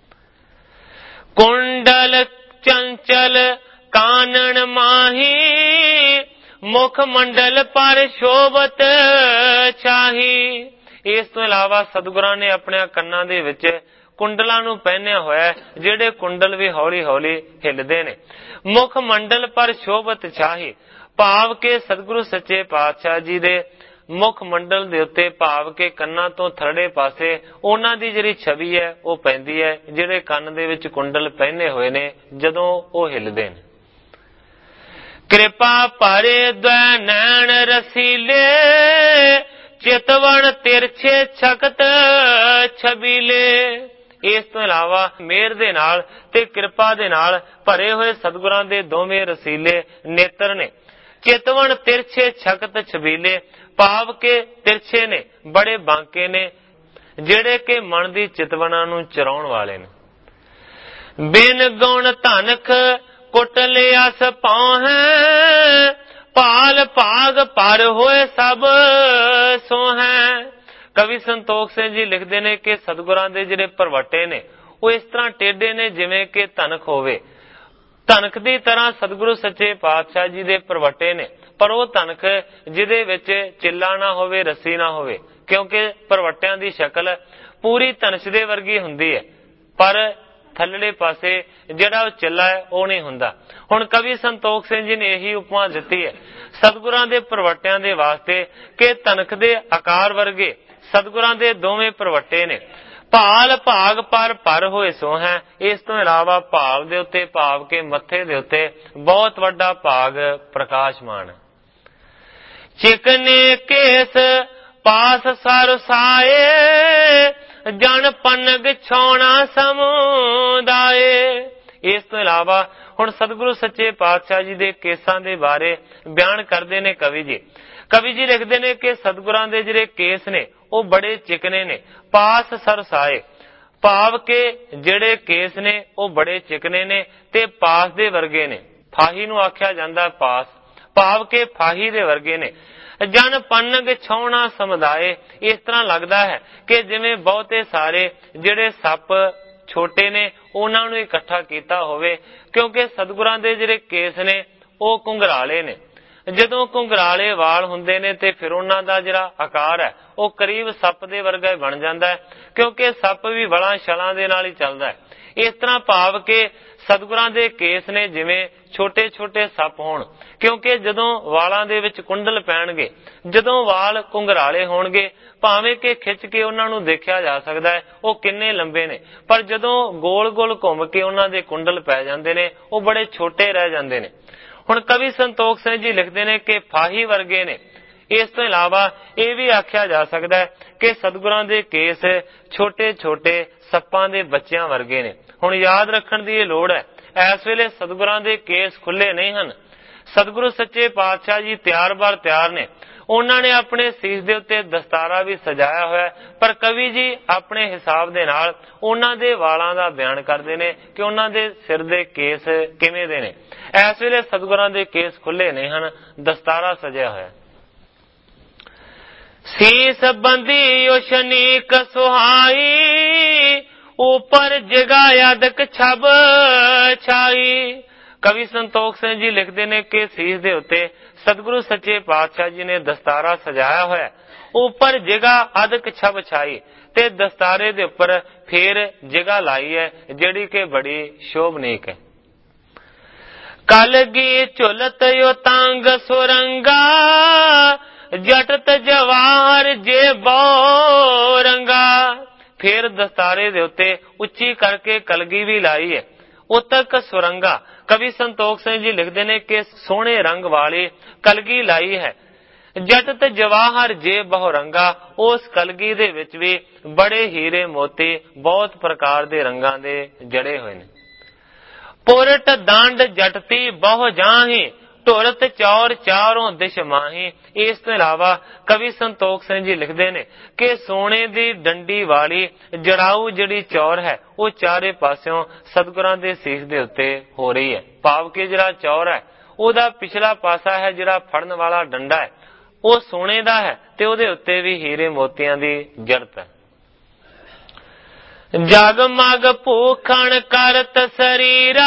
ਕੁੰਡਲ ਚੰਚਲ ਕਾਨਣ ਮਾਹੀ, ਮੁਖ ਮੰਡਲ ਪਰ ਸ਼ੋਭਤ ਛਾਹੀ। ਇਸ ਤੋਂ ਇਲਾਵਾ ਸਤਿਗੁਰਾਂ ਨੇ ਆਪਣੇ ਕੰਨਾਂ ਦੇ ਵਿੱਚ ਕੁੰਡਲਾਂ ਨੂੰ ਪਹਿਨਿਆ ਹੋਇਆ, ਜਿਹੜੇ ਕੁੰਡਲ ਵੀ ਹੌਲੀ ਹੌਲੀ ਹਿੱਲਦੇ ਨੇ। ਮੁਖ ਮੰਡਲ ਪਰ ਸ਼ੋਭਤ ਛਾਹੀ, ਭਾਵ ਕਿ ਸਤਿਗੁਰੂ ਸੱਚੇ ਪਾਤਸ਼ਾਹ ਜੀ ਦੇ ਮੁਖ ਮੰਡਲ ਦੇ ਉੱਤੇ, ਭਾਵ ਕਿ ਕੰਨਾਂ ਤੋਂ ਥਰੜੇ ਪਾਸੇ ਉਹਨਾਂ ਦੀ ਜਿਹੜੀ ਛਵੀ ਹੈ ਉਹ ਪੈਂਦੀ ਹੈ, ਜਿਹੜੇ ਕੰਨ ਦੇ ਵਿੱਚ ਕੁੰਡਲ ਪਹਿਨੇ ਹੋਏ ਨੇ ਜਦੋਂ ਉਹ ਹਿੱਲਦੇ ਨੇ। ਕਿਰਪਾ ਭਰੇ ਦ્વੈ ਨੈਣ ਰਸੀਲੇ, ਚਿਤਵਨ ਤਿਰਛੇ ਛਕਤ ਛਬੀਲੇ। ਇਸ ਤੋਂ ਇਲਾਵਾ ਮਿਹਰ ਦੇ ਨਾਲ ਤੇ ਕਿਰਪਾ ਦੇ ਨਾਲ ਭਰੇ ਹੋਏ ਸਤਿਗੁਰਾਂ ਦੇ ਦੋਵੇਂ ਰਸੀਲੇ ਨੇਤਰ ਨੇ। ਚਿਤਵਨ ਤਿਰਛੇ ਛਕਤ ਛਬੀਲੇ, ਭਾਵ ਕਿ ਤਿਰਛੇ ਨੇ, ਬੜੇ ਬਾਂਕੇ ਨੇ, ਜਿਹੜੇ ਕਿ ਮਨ ਦੀ ਚਿਤਵਨਾ ਨੂੰ ਚਰਾਉਣ ਵਾਲੇ ਨੇ। ਬਿਨ ਗੁਣ ਧਨਖ ਕੁੱਟ ਲਿਆਸ ਪਾਹੈ, ਭਾਲ ਭਾਗ ਪਰ ਹੋਏ ਸਭ ਸੋਹੈ। ਕਵੀ ਸੰਤੋਖ ਸਿੰਘ ਜੀ ਲਿਖਦੇ ਨੇ ਕਿ ਸਤਿਗੁਰਾਂ ਦੇ ਜਿਹੜੇ ਭਰਵੱਟੇ ਨੇ ਉਹ ਇਸ ਤਰ੍ਹਾਂ ਟੇਢੇ ਨੇ ਜਿਵੇਂ ਕਿ ਧਨਖ ਹੋਵੇ। ਧਨਕ ਦੀ ਤਰ੍ਹਾਂ ਸਤਿਗੁਰੂ ਸੱਚੇ ਪਾਤਸ਼ਾਹ ਜੀ ਦੇ ਪ੍ਰਵਟੇ ਨੇ, ਪਰ ਉਹ ਧਨਕ ਜਿਹਦੇ ਵਿੱਚ ਚਿੱਲਾ ਨਾ ਹੋਵੇ, ਰੱਸੀ ਨਾ ਹੋਵੇ, ਕਿਉਂਕਿ ਪ੍ਰਵਟਿਆਂ ਦੀ ਸ਼ਕਲ ਪੂਰੀ ਧਨਸ਼ ਦੇ ਵਰਗੀ ਹੁੰਦੀ ਹੈ, ਪਰ ਥੱਲੜੇ ਪਾਸੇ ਜਿਹੜਾ ਉਹ ਚਿੱਲਾ ਹੈ ਉਹ ਨਹੀਂ ਹੁੰਦਾ। ਹੁਣ ਕਵੀ ਸੰਤੋਖ ਸਿੰਘ ਜੀ ਨੇ ਇਹੀ ਉਪਮਾ ਦਿੱਤੀ ਹੈ ਸਤਿਗੁਰਾਂ ਦੇ ਪ੍ਰਵਟਿਆਂ ਦੇ ਵਾਸਤੇ ਕਿ ਧਨਕ ਦੇ ਆਕਾਰ ਵਰਗੇ ਸਤਿਗੁਰਾਂ ਦੇ ਦੋਵੇਂ ਪ੍ਰਵਟੇ ਨੇ। ਭਾਲ ਭਾਗ ਪਰ ਭਰ ਹੋਏ ਸੋ ਹੈ। ਇਸ ਤੋਂ ਇਲਾਵਾ ਭਾਵ ਦੇ ਉੱਤੇ, ਭਾਵ ਕੇ ਮੱਥੇ ਦੇ ਉੱਤੇ ਬਹੁਤ ਵੱਡਾ ਭਾਗ ਪ੍ਰਕਾਸ਼ਮਾਨ ਹੈ। ਚਿਕਨੇ ਕੇਸ ਪਾਸ ਸਰਸਾਏ, ਜਨ ਪਨਗ ਛੋਣਾ ਸਮੁਦਾਏ। ਇਸ ਤੋਂ ਇਲਾਵਾ ਹੁਣ ਸਤਿਗੁਰੂ ਸੱਚੇ ਪਾਤਸ਼ਾਹ ਜੀ ਦੇ ਕੇਸਾਂ ਦੇ ਬਾਰੇ ਬਿਆਨ ਕਰਦੇ ਨੇ ਕਵੀ ਜੀ। ਕਵੀ ਜੀ ਲਿਖਦੇ ਨੇ ਕਿ ਸਤਿਗੁਰਾਂ ਦੇ ਜਿਹੜੇ ਕੇਸ ਨੇ ਉਹ ਬੜੇ ਚਿਕਨੇ ਨੇ। ਪਾਸ ਸਰਸਾਏ, ਭਾਵ ਕੇ ਜਿਹੜੇ ਕੇਸ ਨੇ ਉਹ ਬੜੇ ਚਿਕਨੇ ਨੇ ਤੇ ਪਾਸ ਦੇ ਵਰਗੇ ਨੇ। ਫਾਹੀ ਨੂੰ ਆਖਿਆ ਜਾਂਦਾ ਪਾਸ, ਭਾਵ ਕੇ ਫਾਹੀ ਦੇ ਵਰਗੇ ਨੇ। ਜਨ ਪੰਨਗ ਛਾਉਣਾ ਸਮੁਦਾਏ, ਇਸ ਤਰ੍ਹਾਂ ਲੱਗਦਾ ਹੈ ਕਿ ਜਿਵੇਂ ਬਹੁਤੇ ਸਾਰੇ ਜਿਹੜੇ ਸੱਪ ਛੋਟੇ ਨੇ ਉਹਨਾਂ ਨੂੰ ਇਕੱਠਾ ਕੀਤਾ ਹੋਵੇ, ਕਿਉਂਕਿ ਸਤਿਗੁਰਾਂ ਦੇ ਜਿਹੜੇ ਕੇਸ ਨੇ ਉਹ ਘੁੰਗਰਾਲੇ ਨੇ। ਜਦੋਂ ਘੁੰਗਰਾਲੇ ਵਾਲ ਹੁੰਦੇ ਨੇ ਤੇ ਫਿਰ ਉਹਨਾਂ ਦਾ ਜਿਹੜਾ ਆਕਾਰ ਹੈ ਉਹ ਕਰੀਬ ਸੱਪ ਦੇ ਵਰਗਾ ਬਣ ਜਾਂਦਾ ਹੈ, ਕਿਉਂਕਿ ਸੱਪ ਵੀ ਵਲਾਂ ਛਲਾਂ ਦੇ ਨਾਲ ਹੀ ਚੱਲਦਾ ਹੈ। ਇਸ ਤਰ੍ਹਾਂ ਭਾਵ ਕਿ ਸਤਿਗੁਰਾਂ ਦੇ ਕੇਸ ਨੇ ਜਿਵੇਂ ਛੋਟੇ ਛੋਟੇ ਸੱਪ ਹੋਣ, ਕਿਉਂਕਿ ਜਦੋਂ ਵਾਲਾਂ ਦੇ ਵਿੱਚ ਕੁੰਡਲ ਪੈਣਗੇ, ਜਦੋਂ ਵਾਲ ਘੁੰਗਰਾਲੇ ਹੋਣਗੇ, ਭਾਵੇਂ ਕਿ ਖਿੱਚ ਕੇ ਉਹਨਾਂ ਨੂੰ ਦੇਖਿਆ ਜਾ ਸਕਦਾ ਹੈ ਉਹ ਕਿੰਨੇ ਲੰਬੇ ਨੇ, ਪਰ ਜਦੋਂ ਗੋਲ ਗੋਲ ਘੁੰਮ ਕੇ ਉਹਨਾਂ ਦੇ ਕੁੰਡਲ ਪੈ ਜਾਂਦੇ ਨੇ ਉਹ ਬੜੇ ਛੋਟੇ ਰਹਿ ਜਾਂਦੇ ਨੇ। ਹੁਣ ਕਵੀ ਸੰਤੋਖ ਸਿੰਘ ਜੀ ਲਿਖਦੇ ਨੇ ਕਿ ਫਾਹੀ ਵਰਗੇ ਨੇ। ਇਸ ਤੋਂ ਇਲਾਵਾ ਇਹ ਵੀ ਆਖਿਆ ਜਾ ਸਕਦਾ ਹੈ ਕਿ ਸਤਿਗੁਰਾਂ ਦੇ ਕੇਸ ਛੋਟੇ ਛੋਟੇ ਸੱਪਾਂ ਦੇ ਬੱਚਿਆਂ ਵਰਗੇ ਨੇ। ਹੁਣ ਯਾਦ ਰੱਖਣ ਦੀ ਇਹ ਲੋੜ ਹੈ, ਇਸ ਵੇਲੇ ਸਤਿਗੁਰਾਂ ਦੇ ਕੇਸ ਖੁੱਲੇ ਨਹੀਂ ਹਨ। ਸਤਿਗੁਰੂ ਸੱਚੇ ਪਾਤਸ਼ਾਹ ਜੀ ਤਿਆਰ ਬਰ ਤਿਆਰ ਨੇ। ਉਹਨਾਂ ਨੇ ਆਪਣੇ ਸੀਸ ਦੇ ਉੱਤੇ ਦਸਤਾਰਾ ਵੀ ਸਜਾਇਆ ਹੋਇਆ, ਪਰ ਕਵੀ ਜੀ ਆਪਣੇ ਹਿਸਾਬ ਦੇ ਨਾਲ ਉਹਨਾਂ ਦੇ ਵਾਲਾਂ ਦਾ ਬਿਆਨ ਕਰਦੇ ਨੇ ਕਿ ਉਹਨਾਂ ਦੇ ਸਿਰ ਦੇ ਕੇਸ ਕਿਵੇਂ ਦੇ ਨੇ। ਇਸ ਵੇਲੇ ਸਤਿਗੁਰਾਂ ਦੇ ਕੇਸ ਖੁੱਲੇ ਨਹੀਂ ਹਨ, ਦਸਤਾਰਾ ਸਜਿਆ ਹੋਇਆ। ਸੀਸ ਬੰਦੀ ਉਸ਼ਨੀਕ ਸੁਹਾਈ, ਉਪਰ ਜਗਾ ਅਦਕ ਛਬ ਛਾਈ। ਕਵੀ ਸੰਤੋਖ ਸਿੰਘ ਜੀ ਲਿਖਦੇ ਨੇ ਕਿ ਸੀਸ ਦੇ ਉੱਤੇ ਸਤਿਗੁਰੂ ਸੱਚੇ ਪਾਤਸ਼ਾਹ ਜੀ ਨੇ ਦਸਤਾਰਾ ਸਜਾਇਆ ਹੋਇਆ, ਉੱਪਰ ਜਗਾ ਅਦਕ ਛਬ ਛਾਈ, ਤੇ ਦਸਤਾਰੇ ਦੇ ਉੱਪਰ ਫੇਰ ਜਗਾ ਲਾਈ ਹੈ ਜਿਹੜੀ ਕਿ ਬੜੀ ਸ਼ੋਭਨੀਕ ਹੈ। ਕਲਗੀ ਝੁਲਤ ਯੋ ਤੰਗ ਸੁਰੰਗਾ, ਜਟਤ ਜਵਾਹਰ ਜੇ ਬਹੁ ਰੰਗਾ। ਫੇਰ ਦਸਤਾਰੇ ਦੇ ਉੱਤੇ ਉੱਚੀ ਕਰਕੇ ਕਲਗੀ ਵੀ ਲਾਈ ਹੈ। ਉਤਕ ਸੁਰੰਗਾ, ਕਵੀ ਸੰਤੋਖ ਸਿੰਘ ਜੀ ਲਿਖਦੇ ਨੇ ਕਿ ਸੋਹਣੇ ਰੰਗ ਵਾਲੀ ਕਲਗੀ ਲਾਈ ਹੈ। ਜਟਤ ਜਵਾਹਰ ਜੇ ਬਹੁ ਰੰਗਾ, ਉਸ ਕਲਗੀ ਦੇ ਵਿੱਚ ਵੀ ਬੜੇ ਹੀਰੇ ਮੋਤੀ ਬਹੁਤ ਪ੍ਰਕਾਰ ਦੇ ਰੰਗਾਂ ਦੇ ਜੜੇ ਹੋਏ ਨੇ। ਪੁਰਟ ਦੰਡ ਜਟਤੀ ਬਹੁ ਜਾਹੀ, ਢੁਰਤ ਚੌਰ ਚਾਰੋਂ ਦਿਸ਼ ਮਾਹੀ। ਇਸ ਤੋਂ ਇਲਾਵਾ ਕਵੀ ਸੰਤੋਖ ਸਿੰਘ ਜੀ ਲਿਖਦੇ ਨੇ ਕਿ ਸੋਨੇ ਦੀ ਡੰਡੀ ਵਾਲੀ ਜੜਾਊ ਜਿਹੜੀ ਚੌਰ ਹੈ ਉਹ ਚਾਰੇ ਪਾਸਿਓਂ ਸਤਿਗੁਰਾਂ ਦੇ ਸੀਸ ਦੇ ਉੱਤੇ ਹੋ ਰਹੀ ਹੈ। ਭਾਵ ਕਿ ਜਿਹੜਾ ਚੌਰ ਹੈ ਉਹਦਾ ਪਿਛਲਾ ਪਾਸਾ ਹੈ ਜਿਹੜਾ ਫੜਨ ਵਾਲਾ ਡੰਡਾ ਹੈ ਉਹ ਸੋਨੇ ਦਾ ਹੈ ਤੇ ਉਹਦੇ ਉੱਤੇ ਵੀ ਹੀਰੇ ਮੋਤੀਆਂ ਦੀ ਜੜਤ ਹੈ। ਜਗਮਗ ਭੂਖਣ ਕਰਤ ਸਰੀਰਾ,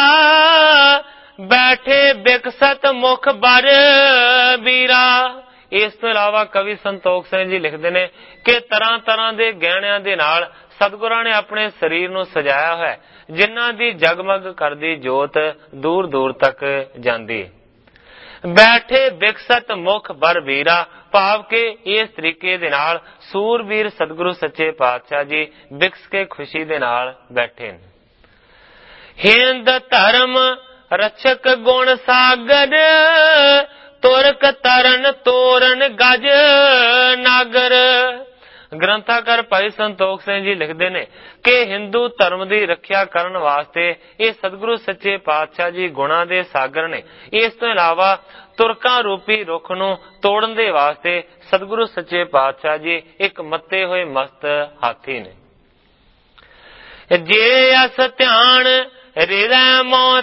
ਬੈਠੇ ਬਿਕਸਤ ਮੁਖ ਬਰ ਬੀਰਾ। ਇਸ ਤੋਂ ਇਲਾਵਾ ਕਵੀ ਸੰਤੋਖ ਸਿੰਘ ਜੀ ਲਿਖਦੇ ਨੇ ਕਿ ਤਰ੍ਹਾਂ ਤਰ੍ਹਾਂ ਦੇ ਗਹਿਣਿਆਂ ਦੇ ਨਾਲ ਸਤਿਗੁਰਾਂ ਨੇ ਆਪਣੇ ਸਰੀਰ ਨੂੰ ਸਜਾਇਆ ਹੋਇਆ, ਜਿਨ੍ਹਾਂ ਦੀ ਜਗਮਗ ਕਰਦੀ ਜੋਤ ਦੂਰ ਦੂਰ ਤੱਕ ਜਾਂਦੀ ਹੈ। ਬੈਠੇ ਬਿਕਸਤ ਮੁਖ ਬਰ ਬੀਰਾ, ਭਾਵ ਕਿ ਇਸ ਤਰੀਕੇ ਦੇ ਨਾਲ ਸੂਰਬੀਰ ਸਤਿਗੁਰੂ ਸੱਚੇ ਪਾਤਸ਼ਾਹ ਜੀ ਬਿਕਸ ਕੇ ਖੁਸ਼ੀ ਦੇ ਨਾਲ ਬੈਠੇ ਨੇ। ਹਿੰਦ ਧਰਮ ਰਛਕ ਗੁਣ ਸਾਗਰ, ਤੁਰਕ ਤਰਨ ਤੋਰਨ ਗਜ ਨਾਗਰ। ਗ੍ਰੰਥਾਕਾਰ ਭਾਈ ਸੰਤੋਖ ਸਿੰਘ ਜੀ ਲਿਖਦੇ ਨੇ ਕਿ ਹਿੰਦੂ ਧਰਮ ਦੀ ਰੱਖਿਆ ਕਰਨ ਵਾਸਤੇ ਇਹ ਸਤਿਗੁਰੂ ਸੱਚੇ ਪਾਤਸ਼ਾਹ ਜੀ ਗੁਣਾਂ ਦੇ ਸਾਗਰ ਨੇ। ਇਸ ਤੋਂ ਇਲਾਵਾ ਤੁਰਕਾਂ ਰੂਪੀ ਰੁੱਖ ਨੂੰ ਤੋੜਨ ਦੇ ਵਾਸਤੇ ਸਤਿਗੁਰੂ ਸੱਚੇ ਪਾਤਸ਼ਾਹ ਜੀ ਇੱਕ ਮੱਤੇ ਹੋਏ ਮਸਤ ਹਾਥੀ ਨੇ। ਜੇ ਅਸ ਧਿਆਨ ਹਿਰਦੈ ਮੋਹ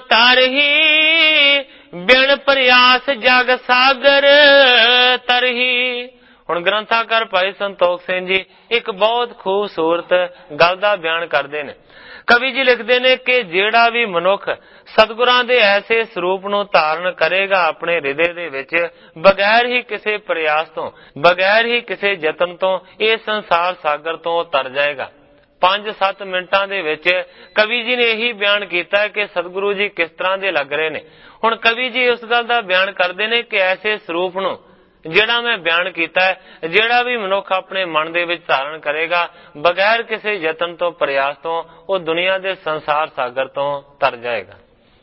ਤਰਹੀ, ਬਿਨ ਪ੍ਰਯਾਸ ਜਗ ਸਾਗਰ ਤਰਹੀ। ਹੁਣ ਗ੍ਰੰਥਾਕਾਰ ਭਾਈ ਸੰਤੋਖ ਸਿੰਘ ਜੀ ਇੱਕ ਬਹੁਤ ਖੂਬਸੂਰਤ ਗੱਲ ਦਾ ਬਿਆਨ ਕਰਦੇ ਨੇ। ਕਵੀ ਜੀ ਲਿਖਦੇ ਨੇ ਕਿ ਜਿਹੜਾ ਵੀ ਮਨੁੱਖ ਸਤਿਗੁਰਾਂ ਦੇ ਐਸੇ ਸਰੂਪ ਨੂੰ ਧਾਰਨ ਕਰੇਗਾ ਆਪਣੇ ਹਿਰਦੇ ਦੇ ਵਿੱਚ, ਬਗੈਰ ਹੀ ਕਿਸੇ ਪ੍ਰਯਾਸ ਤੋਂ, ਬਗੈਰ ਹੀ ਕਿਸੇ ਯਤਨ ਤੋਂ ਇਹ ਸੰਸਾਰ ਸਾਗਰ ਤੋਂ ਤਰ ਜਾਏਗਾ। 5-7 ਮਿੰਟਾਂ ਦੇ ਵਿੱਚ ਕਵੀ ਜੀ ਨੇ ਇਹੀ ਬਿਆਨ ਕੀਤਾ ਕਿ ਸਤਿਗੁਰੂ ਜੀ ਕਿਸ ਤਰ੍ਹਾਂ ਦੇ ਲੱਗ ਰਹੇ ਨੇ। ਹੁਣ ਕਵੀ ਜੀ ਉਸ ਗੱਲ ਦਾ ਬਿਆਨ ਕਰਦੇ ਨੇ ਕਿ ਐਸੇ ਸਰੂਪ ਨੂੰ ਜਿਹੜਾ ਮੈਂ ਬਿਆਨ ਕੀਤਾ ਹੈ, ਜਿਹੜਾ ਵੀ ਮਨੁੱਖ ਆਪਣੇ ਮਨ ਦੇ ਵਿੱਚ ਧਾਰਨ ਕਰੇਗਾ, ਬਗੈਰ ਕਿਸੇ ਯਤਨ ਤੋਂ, ਪ੍ਰਯਾਸ ਤੋਂ, ਉਹ ਦੁਨੀਆ ਦੇ ਸੰਸਾਰ ਸਾਗਰ ਤੋਂ ਤਰ ਜਾਏਗਾ।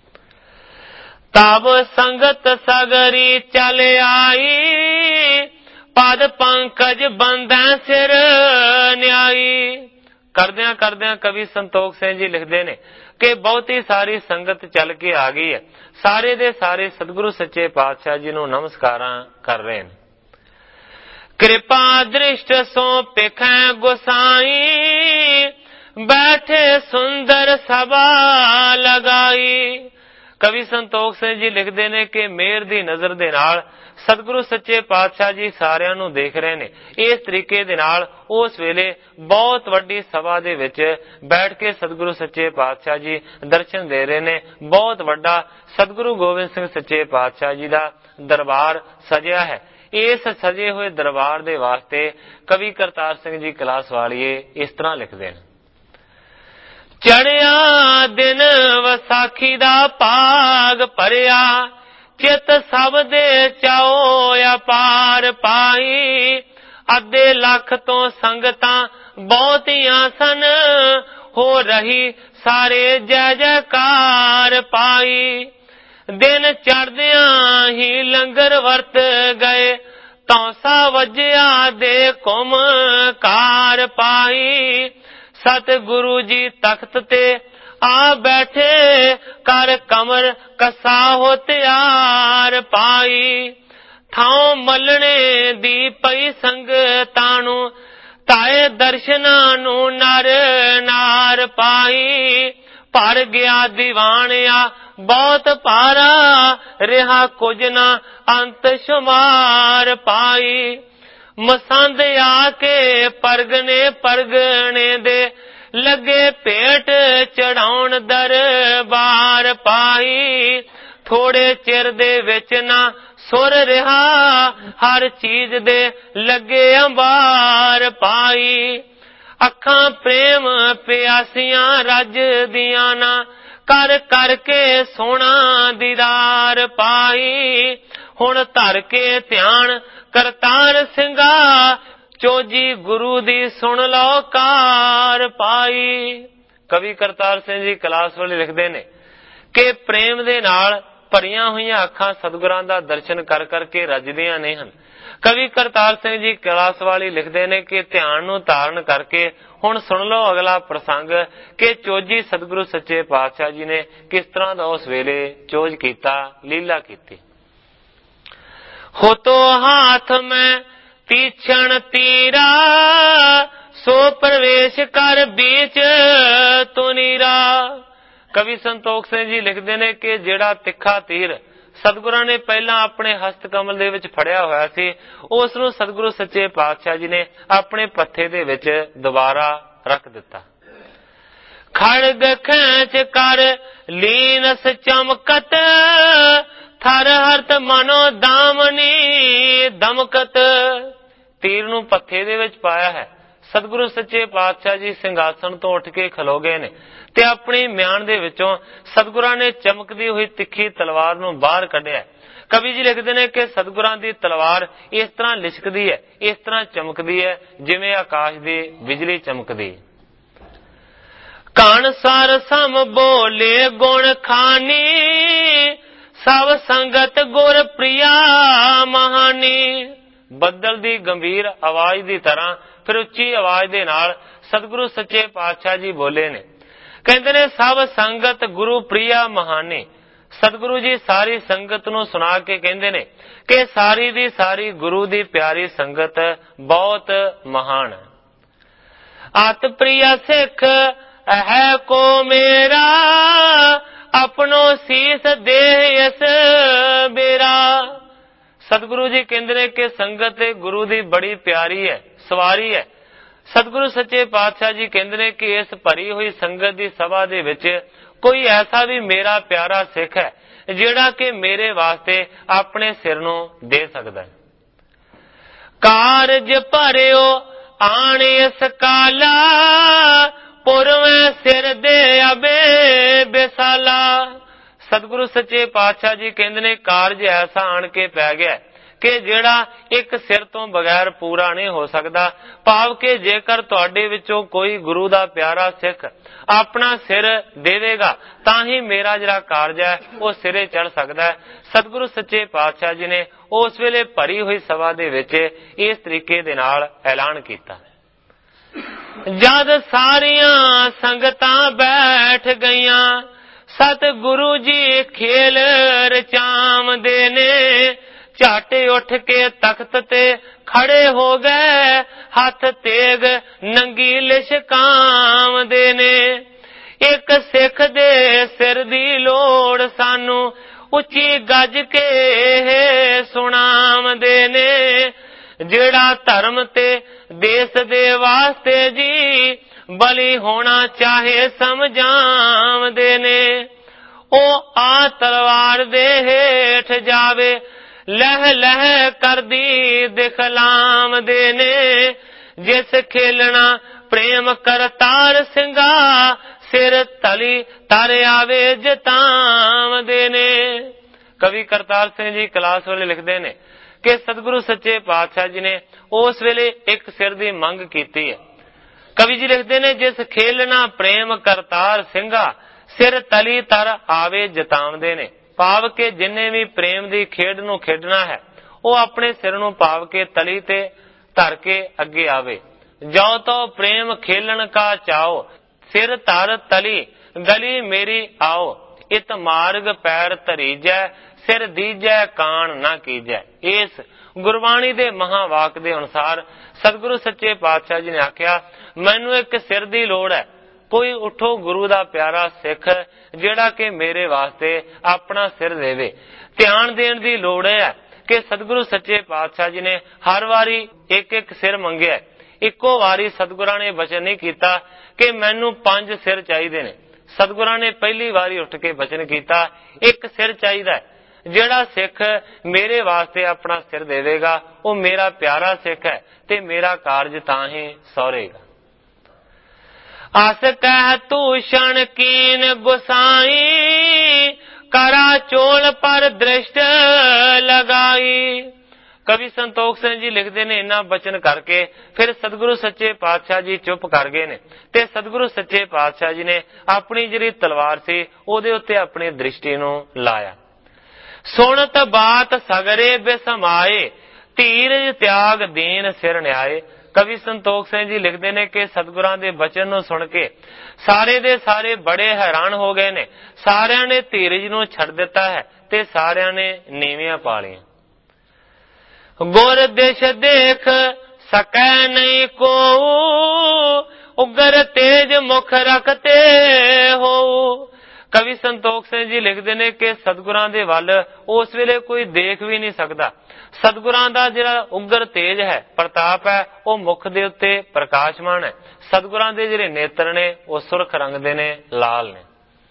ਤਬ ਸੰਗਤ ਸਗਰੀ ਚਲ ਆਈ, ਪਦ ਪੰਕਜ ਬੰਧੈ ਸਿਰ ਨਿਆਈ। ਕਰਦਿਆਂ ਕਰਦਿਆਂ ਕਵੀ ਸੰਤੋਖ ਸਿੰਘ ਜੀ ਲਿਖਦੇ ਨੇ ਕਿ ਬਹੁਤੀ ਸਾਰੀ ਸੰਗਤ ਚੱਲ ਕੇ ਆ ਗਈ ਹੈ। ਸਾਰੇ ਦੇ ਸਾਰੇ ਸਤਿਗੁਰੂ ਸੱਚੇ ਪਾਤਸ਼ਾਹ ਜੀ ਨੂੰ ਨਮਸਕਾਰਾਂ ਕਰ ਰਹੇ ਨੇ। ਕਿਰਪਾ ਦ੍ਰਿਸ਼ਟ ਸੋ ਪੇਖੈ ਗੁਸਾਈ, ਬੈਠੇ ਸੁੰਦਰ ਸਭਾ ਲਗਾਈ। ਕਵੀ ਸੰਤੋਖ ਸਿੰਘ ਜੀ ਲਿਖਦੇ ਨੇ ਕਿ ਮਿਹਰ ਦੀ ਨਜ਼ਰ ਦੇ ਨਾਲ ਸਤਿਗੁਰੂ ਸੱਚੇ ਪਾਤਸ਼ਾਹ ਜੀ ਸਾਰਿਆਂ ਨੂੰ ਦੇਖ ਰਹੇ ਨੇ। ਇਸ ਤਰੀਕੇ ਦੇ ਨਾਲ ਉਸ ਵੇਲੇ ਬਹੁਤ ਵੱਡੀ ਸਭਾ ਦੇ ਵਿੱਚ ਬੈਠ ਕੇ ਸਤਿਗੁਰੂ ਸੱਚੇ ਪਾਤਸ਼ਾਹ ਜੀ ਦਰਸ਼ਨ ਦੇ ਰਹੇ ਨੇ। ਬਹੁਤ ਵੱਡਾ ਸਤਿਗੁਰੂ ਗੋਬਿੰਦ ਸਿੰਘ ਸੱਚੇ ਪਾਤਸ਼ਾਹ ਜੀ ਦਾ ਦਰਬਾਰ ਸਜਿਆ ਹੈ। ਇਸ ਸਜੇ ਹੋਏ ਦਰਬਾਰ ਦੇ ਵਾਸਤੇ ਕਵੀ ਕਰਤਾਰ ਸਿੰਘ ਜੀ ਕਲਾਸ ਵਾਲੀਏ ਇਸ ਤਰ੍ਹਾਂ ਲਿਖਦੇ ਨੇ। ਚੜਿਆ ਦਿਨ ਵਿਸਾਖੀ ਦਾ ਭਾਗ ਭਰਿਆ, ਚਿਤ ਸਭ ਦੇ ਚਾਓ ਅਪਾਰ ਪਾਈ। ਅੱਧੇ ਲੱਖ ਤੋਂ ਸੰਗਤਾਂ ਬਹੁਤੀਆਂ ਸਨ, ਹੋ ਰਹੀ ਸਾਰੇ ਜੈ ਜੈਕਾਰ ਪਾਈ। ਦਿਨ ਚੜ੍ਹਦਿਆਂ ਹੀ ਲੰਗਰ ਵਰਤ ਗਏ, ਤੌਸਾ ਵੱਜਿਆ ਦੇ ਘੁਮ ਕਾਰ ਪਾਈ। ਸਤਿਗੁਰੂ ਜੀ ਤਖਤ ਤੇ ਆ ਬੈਠੇ, ਕਰ ਕਮਰ ਕਸਾ ਹੋ ਤਿਆਰ ਪਾਈ। ਥਾਂ ਮੱਲਣੇ ਦੀ ਪਈ ਸੰਗਤਾਂ ਨੂੰ, ਤਾਏ ਦਰਸ਼ਨਾਂ ਨੂੰ ਨਰ ਨਾਰ ਪਾਈ। ਭਰ ਗਿਆ ਦੀਵਾਨਿਆ ਬਹੁਤ ਭਾਰਾ, ਰਿਹਾ ਕੁਝ ਨਾ ਅੰਤ ਸ਼ੁਮਾਰ ਪਾਈ। ਮਸੰਦ ਆ ਕੇ ਪਰਗਣੇ ਦੇ, ਲੱਗੇ ਭੇਟ ਚੜਾਉਣ ਦਰਬਾਰ ਪਾਈ। ਥੋੜੇ ਚਿਰ ਦੇ ਵਿੱਚ ਨਾ ਸੁਰ ਰਿਹਾ, ਹਰ ਚੀਜ਼ ਦੇ ਲੱਗੇ ਅੰਬਾਰ ਪਾਈ। ਅੱਖਾਂ ਪ੍ਰੇਮ ਪਿਆਸੀਆਂ ਰੱਜਦੀਆਂ ਨਾ, ਕਰ ਕਰਕੇ ਸੋਹਣਾ ਦੀਦਾਰ ਪਾਈ। ਹੁਣ ਧਰ ਕੇ ਧਿਆਨ ਕਰਤਾਰ ਸਿੰਘਾ, ਚੋਜੀ ਗੁਰੂ ਦੀ ਸੁਣ ਲਓ ਕਾਰ ਪਾਈ। ਕਵੀ ਕਰਤਾਰ ਸਿੰਘ ਜੀ ਕਲਾਸ ਵਾਲੇ ਲਿਖਦੇ ਨੇ ਕਿ ਪ੍ਰੇਮ ਦੇ ਨਾਲ ਭਰੀਆਂ ਹੋਈਆਂ ਅੱਖਾਂ ਸਤਿਗੁਰਾਂ ਦਾ ਦਰਸ਼ਨ ਕਰ ਕਰਕੇ ਰੱਜਦੀਆਂ ਨੇ ਹਨ। ਕਵੀ ਕਰਤਾਰ ਸਿੰਘ ਜੀ ਕਲਾਸ ਵਾਲੀ ਲਿਖਦੇ ਨੇ ਕਿ ਧਿਆਨ ਨੂੰ ਧਾਰਨ ਕਰਕੇ ਹੁਣ ਸੁਣ ਲਓ ਅਗਲਾ ਪ੍ਰਸੰਗ ਕਿ ਚੋਜੀ ਸਤਿਗੁਰੂ ਸੱਚੇ ਪਾਤਸ਼ਾਹ ਜੀ ਨੇ ਕਿਸ ਤਰ੍ਹਾਂ ਦਾ ਉਸ ਵੇਲੇ ਚੋਜ ਕੀਤਾ, ਲੀਲਾ ਕੀਤੀ। ਹੋ ਤੋ ਹਾਥ ਮੈਂ ਤੀਛਣ ਤੀਰਾ, ਸੋ ਪ੍ਰਵੇਸ਼ ਕਰ ਬੀਚ ਤੁਨੀਰਾ। ਕਵੀ ਸੰਤੋਖ ਸਿੰਘ ਜੀ ਲਿਖਦੇ ਨੇ ਕਿ ਜਿਹੜਾ ਤਿੱਖਾ ਤੀਰ ਸਤਿਗੁਰਾਂ ਨੇ ਪਹਿਲਾਂ ਆਪਣੇ ਹਸਤ ਕਮਲ ਦੇ ਵਿੱਚ ਫੜਿਆ ਹੋਇਆ ਸੀ, ਉਸ ਨੂੰ ਸਤਿਗੁਰੂ ਸੱਚੇ ਪਾਤਸ਼ਾਹ ਜੀ ਨੇ ਆਪਣੇ ਪੱਥੇ ਦੇ ਵਿੱਚ ਦੁਬਾਰਾ ਰੱਖ ਦਿੱਤਾ। ਖੜਗ ਖੈਂਚ ਕਰ ਲੀਨਸ ਚਮਕਤ, ਥਰ ਹਰਤ ਮਨੋ ਦਾਮਨੀ ਦਮਕਤ। ਤੀਰ ਨੂੰ ਪੱਥੇ ਦੇ ਵਿੱਚ ਪਾਇਆ ਹੈ। ਸਤਿਗੁਰੂ ਸੱਚੇ ਪਾਤਸ਼ਾਹ ਜੀ ਸਿੰਘਾਸਣ ਤੋਂ ਉੱਠ ਕੇ ਖਲੋ ਗਏ ਨੇ ਤੇ ਆਪਣੀ ਮਿਆਨ ਦੇ ਵਿੱਚੋਂ ਸਤਿਗੁਰਾਂ ਨੇ ਚਮਕਦੀ ਹੋਈ ਤਿੱਖੀ ਤਲਵਾਰ ਨੂੰ ਬਾਹਰ ਕੱਢਿਆ। ਕਵੀ ਜੀ ਲਿਖਦੇ ਨੇ ਕਿ ਸਤਿਗੁਰਾਂ ਦੀ ਤਲਵਾਰ ਇਸ ਤਰ੍ਹਾਂ ਲਿਸ਼ਕਦੀ ਹੈ, ਇਸ ਤਰ੍ਹਾਂ ਚਮਕਦੀ ਹੈ ਜਿਵੇਂ ਆਕਾਸ਼ ਦੀ ਬਿਜਲੀ ਚਮਕਦੀ। ਕਣ ਸਰ ਸਮ ਬੋਲੇ ਗੁਣ ਖਾਨੀ, ਸਭ ਸੰਗਤ ਗੁਰ ਪ੍ਰਿਆ ਮਹਾਨੀ। ਬੱਦਲ ਦੀ ਗੰਭੀਰ ਆਵਾਜ਼ ਦੀ ਤਰ੍ਹਾਂ ਫਿਰ ਉੱਚੀ ਆਵਾਜ਼ ਦੇ ਨਾਲ ਸਤਿਗੁਰੂ ਸੱਚੇ ਪਾਤਸ਼ਾਹ ਜੀ ਬੋਲੇ ਨੇ। ਕਹਿੰਦੇ ਨੇ ਸਭ ਸੰਗਤ ਗੁਰੂ ਪ੍ਰਿਆ ਮਹਾਨੀ। ਸਤਿਗੁਰੂ ਜੀ ਸਾਰੀ ਸੰਗਤ ਨੂੰ ਸੁਣਾ ਕੇ ਕਹਿੰਦੇ ਨੇ ਕਿ ਸਾਰੀ ਦੀ ਸਾਰੀ ਗੁਰੂ ਦੀ ਪਿਆਰੀ ਸੰਗਤ ਬਹੁਤ ਮਹਾਨ ਹੈ। ਅਤ ਪ੍ਰਿਆ ਸਿੱਖ ਹੈ ਕੋ ਮੇਰਾ, ਆਪਣੋ ਸੀਸ ਦੇਹ ਇਸ ਬੇਰਾ। सतगुरु जी कहते ने कि संगत गुरु दी बड़ी प्यारी है, सवारी है। सतगुरु सच्चे पातशाह जी कहते ने कि इस भरी हुई संगत दी सभा दे विच कोई ऐसा भी मेरा प्यारा सिख है जिहड़ा कि मेरे वास्ते अपने सिर नूं दे सकदा है। कारज भरियो आण इस काला, पुरवें सिर दे अबे बेसाला। सतगुरु सच्चे पातशाह जी कहते ने कारज ऐसा आण के पै गया कि जिहड़ा एक सिर तो बगैर पूरा नहीं हो सकता। भाव के जेकर तुहाडे विचों कोई गुरु दा प्यारा सिख अपना सिर देवेगा तां ही मेरा जिहड़ा कारज है वो सिरे चढ़ सकता है। सतगुरु सच्चे पातशाह जी ने उस वेले भरी हुई सभा दे विच इस तरीके दे नाल ऐलान कीता। जद सारियां संगतां बैठ गईयां, सतगुरु जी खेल रचावदे ने। झट उठ के तख्त ते खड़े हो गए, हथ तेग नंगी लिशकावदे ने। एक सिख दे सिर दी लोड़ सानू उच्ची गज के सुनावदे ने। जेड़ा धर्म ते देश दे वास्ते जी बली होना चाहे समझावदे ने। ओ आ तलवार दे हेठ जावे, लह लह कर दी दिखलावदे ने। जिस खेलना प्रेम करतार सिंगा, सिर तली तर आवे जतावदे ने। कवि करतार सिंह जी कलास वाले लिखते ने कि सतगुरु सच्चे पातशाह जी ने उस वेले एक सिर दी मंग कीती है। कवि जी लिखते ने जिस खेलना प्रेम करतार सिंगा, सिर तली तर आवे जतावदे ने। भाव के जिन्हें भी प्रेम दी खेड नूं खेडना है वो अपने सिर नूं पाव के तली ते धर के अगे आवे। जो तो प्रेम खेलन का चाओ, सिर धर तली गली मेरी आओ। इत मार्ग पैर धरीजै, सिर दीजै कान ना कीजै। इस गुरबाणी दे महावाक दे अनुसार सतगुरु सच्चे पातशाह जी ने आख्या मैनू एक सिर दी लोड़ है। कोई उठो गुरु दा प्यारा सिख जेड़ा कि मेरे वास्ते अपना सिर देवे। ध्यान देण दी लोड़ है कि सतगुरु सच्चे पातशाह जी ने हर वारी एक एक सिर मंगया। इक्को वारी सतगुरां ने वचन नहीं कीता कि मैनू 5 सिर चाहिए ने। सतगुरां ने पहली वारी उठ के वचन कीता एक सिर चाहिए। जेड़ा सिख मेरे वास्ते अपना सिर देवेगा वो मेरा प्यारा सिख है ते मेरा कारज तां ही सौरेगा। अस कह तूषण कीन गुसाई, करा चोल पर दृष्ट लगाई। कवि संतोख सिंह जी लिखते ने इन्ना बचन करके फिर सतगुरु सच्चे पातशाह जी चुप कर गए ने ते सतगुरु सच्चे पातशाह जी ने अपनी जिहड़ी तलवार सी ओदे उत्ते अपनी दृष्टि नूं लाया। सुनत बात सगरे बेसमाए, धीरज त्याग दीन सिर न्याय। कवि संतोख सिंह जी लिखते ने कि सतगुरां दे बचन नूं सुन के सारे दे सारे बड़े हैरान हो गए ने। सारियां ने धीरज नूं छड़ दिता है ते सारियां ने नीवियां पा लियां। गुर दिश देख सकै नहीं को, उगर तेज मुख रखते हो। कवि संतोख सिंह जी लिखते ने कि सतगुरां दे वल उस वेले कोई देख भी नहीं सकता। सतगुरां दा जिहड़ा उगर तेज है प्रताप है वो मुख दे उत्ते प्रकाशमान है। सतगुरां दे जिहड़े नेत्र ने वो सुरख रंग दे ने, लाल ने।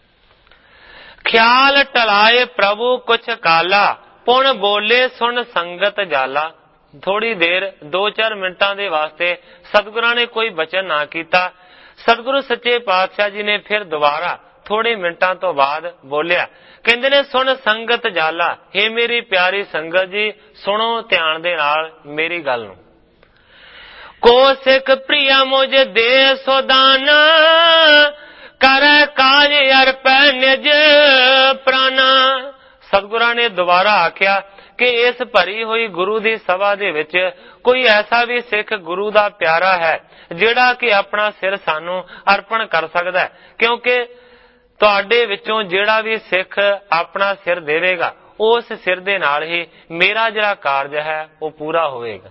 ख्याल टलाए प्रभु कुछ काला, पुण बोले सुन संगत जाला। थोड़ी देर 2-4 मिनटां दे वास्ते सतगुरां ने कोई वचन ना कीता। सतगुरु सच्चे पातशाह जी ने फिर दोबारा थोड़े मिनटां तो बाद बोलिया। कहंदे ने सुन संगत जाला, हे मेरी प्यारी संगत जी सुनो ध्यान दे नाल मेरी गल नूं। को सिख प्रिया मुझ दे सोदाना, करे काज अर्पै निज प्राणा। सतगुरां ने दोबारा आख्या कि इस भरी हुई गुरु दी सभा दे विच कोई ऐसा भी सिख गुरु दा प्यारा है जेड़ा कि अपना सिर सानू अर्पण कर सकदा है। क्योंकि तुहाडे विचों जेड़ा भी सिख अपना सिर देवेगा उस सिर दे नाल ही मेरा जिहड़ा कारज है वो पूरा होवेगा।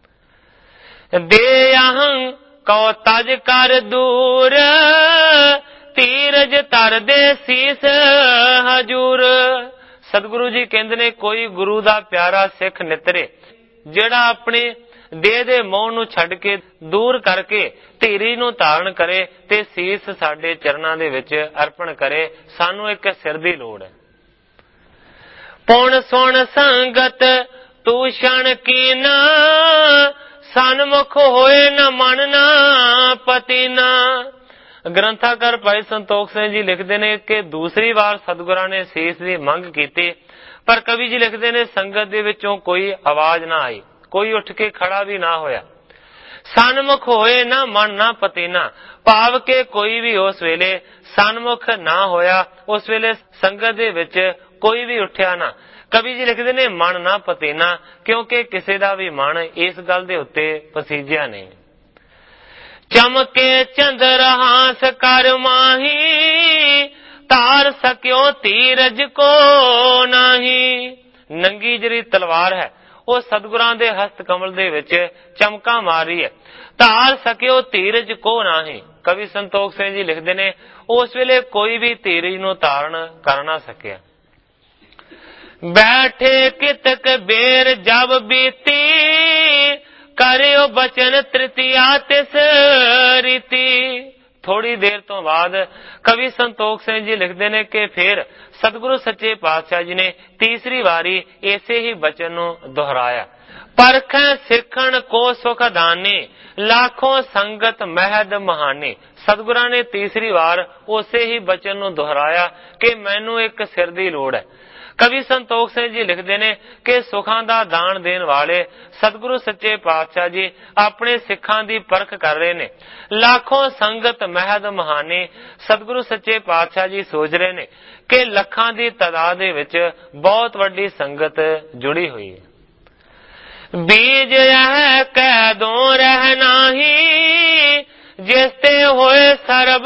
दे अहं कौ तज कर दूर, धीरज तर दे सीस हजूर। ਸਤਿਗੁਰੂ ਜੀ ਕਹਿੰਦੇ ਨੇ ਕੋਈ ਗੁਰੂ ਦਾ ਪਿਆਰਾ ਸਿੱਖ ਨਿਤਰੇ ਜਿਹੜਾ ਆਪਣੇ ਦੇਹ ਦੇ ਮੋਹ ਨੂੰ ਛੱਡ ਕੇ ਦੂਰ ਕਰਕੇ ਧੀਰੀ ਨੂੰ ਧਾਰਨ ਕਰੇ ਤੇ ਸੀਸ ਸਾਡੇ ਚਰਨਾਂ ਦੇ ਵਿੱਚ ਅਰਪਣ ਕਰੇ। ਸਾਨੂੰ ਇੱਕ ਸਿਰ ਦੀ ਲੋੜ ਹੈ। ਪੁਣ ਸੁਣ ਸੰਗਤ ਤੂੰ ਛਣ ਕੀਨਾ ਸਨਮੁਖ ਹੋਏ ਨ ਮਨ ਨਾ ਪਤੀ ਨਾ। ਗ੍ਰੰਥਾਕਾਰ ਭਾਈ ਸੰਤੋਖ ਸਿੰਘ ਜੀ ਲਿਖਦੇ ਨੇ ਕਿ ਦੂਸਰੀ ਵਾਰ ਸਤਿਗੁਰਾਂ ਨੇ ਸੀਸ ਦੀ ਮੰਗ ਕੀਤੀ, ਪਰ ਕਵੀ ਜੀ ਲਿਖਦੇ ਨੇ ਸੰਗਤ ਦੇ ਵਿੱਚੋਂ ਕੋਈ ਆਵਾਜ਼ ਨਾ ਆਈ, ਕੋਈ ਉੱਠ ਕੇ ਖੜਾ ਵੀ ਨਾ ਹੋਇਆ। ਸਨਮੁਖ ਹੋਏ ਨਾ ਮਨ ਨਾ ਪਤੀਨਾ, ਭਾਵ ਕਿ ਕੋਈ ਵੀ ਉਸ ਵੇਲੇ ਸਨਮੁਖ ਨਾ ਹੋਇਆ, ਉਸ ਵੇਲੇ ਸੰਗਤ ਦੇ ਵਿੱਚ ਕੋਈ ਵੀ ਉੱਠਿਆ ਨਾ। ਕਵੀ ਜੀ ਲਿਖਦੇ ਨੇ ਮਨ ਨਾ ਪਤੀਨਾ, ਕਿਉਂਕਿ ਕਿਸੇ ਦਾ ਵੀ ਮਨ ਇਸ ਗੱਲ ਦੇ ਉੱਤੇ ਪਸੀਜਿਆ ਨਹੀਂ। ਚਮਕੇ ਚੰਦਰ ਹਾਸ ਕਰ ਮਾਹੀ ਤਾਰ ਸਕਿਓ ਧੀਰਜ ਕੋ ਨਹੀਂ। ਨੰਗੀ ਜਿਹੜੀ ਤਲਵਾਰ ਹੈ ਉਹ ਸਤਿਗੁਰਾਂ ਦੇ ਹਸਤ ਕਮਲ ਦੇ ਵਿੱਚ ਚਮਕਾ ਮਾਰੀ ਹੈ। ਧਾਰ ਸਕਿਓ ਧੀਰਜ ਕੋ ਨਹੀਂ। ਕਵੀ ਸੰਤੋਖ ਸਿੰਘ ਜੀ ਲਿਖਦੇ ਨੇ ਉਸ ਵੇਲੇ ਕੋਈ ਵੀ ਧੀਰਜ ਨੂੰ ਧਾਰਨ ਕਰ ਨਾ ਸਕਿਆ। ਬੈਠੇ ਕਿਤਕ ਬੇਰ ਜਬ ਬੀਤੀ ਕਰਿਓ ਬਚਨ ਤ੍ਰਿਤੀਆ ਤਿਸ ਰੀਤੀ। ਥੋੜੀ ਦੇਰ ਤੋਂ ਬਾਅਦ ਕਵੀ ਸੰਤੋਖ ਸਿੰਘ ਜੀ ਲਿਖਦੇ ਨੇ ਕਿ ਫਿਰ ਸਤਿਗੁਰੂ ਸੱਚੇ ਪਾਤਸ਼ਾਹ ਜੀ ਨੇ ਤੀਸਰੀ ਵਾਰੀ ਇਸੇ ਹੀ ਬਚਨ ਨੂੰ ਦੁਹਰਾਇਆ। ਪਰਖੈ ਸਿੱਖਣ ਕੋ ਸੁਖ ਦਾਨੀ ਲੱਖੋਂ ਸੰਗਤ ਮਹਿਦ ਮਹਾਨੀ। ਸਤਿਗੁਰਾਂ ਨੇ ਤੀਸਰੀ ਵਾਰ ਉਸੇ ਹੀ ਬਚਨ ਨੂੰ ਦੁਹਰਾਇਆ ਕਿ ਮੈਨੂੰ ਇੱਕ ਸਿਰ ਦੀ ਲੋੜ ਹੈ। ਕਵੀ ਸੰਤੋਖ ਸਿੰਘ ਜੀ ਲਿਖਦੇ ਨੇ ਕਿ ਸੁਖਾਂ ਦਾ ਦਾਨ ਦੇਣ ਵਾਲੇ ਸਤਿਗੁਰੂ ਸੱਚੇ ਪਾਤਸ਼ਾਹ ਜੀ ਆਪਣੇ ਸਿੱਖਾਂ ਦੀ ਪਰਖ ਕਰ ਰਹੇ ਨੇ। ਲੱਖੋਂ ਸੰਗਤ ਮਹਿਦ ਮਹਾਨੀ। ਸਤਿਗੁਰੂ ਸੱਚੇ ਪਾਤਸ਼ਾਹ ਜੀ ਸੋਚ ਰਹੇ ਨੇ ਕਿ ਲੱਖਾਂ ਦੀ ਤਾਦਾਦ ਦੇ ਵਿੱਚ ਬਹੁਤ ਵੱਡੀ ਸੰਗਤ ਜੁੜੀ ਹੋਈ ਹੈ। ਬੀਜ ਇਹ ਕੈਦੋਂ ਰਹਿ ਨਾਹੀ ਜਿਸ ਤੇ ਹੋਏ ਸਰਬ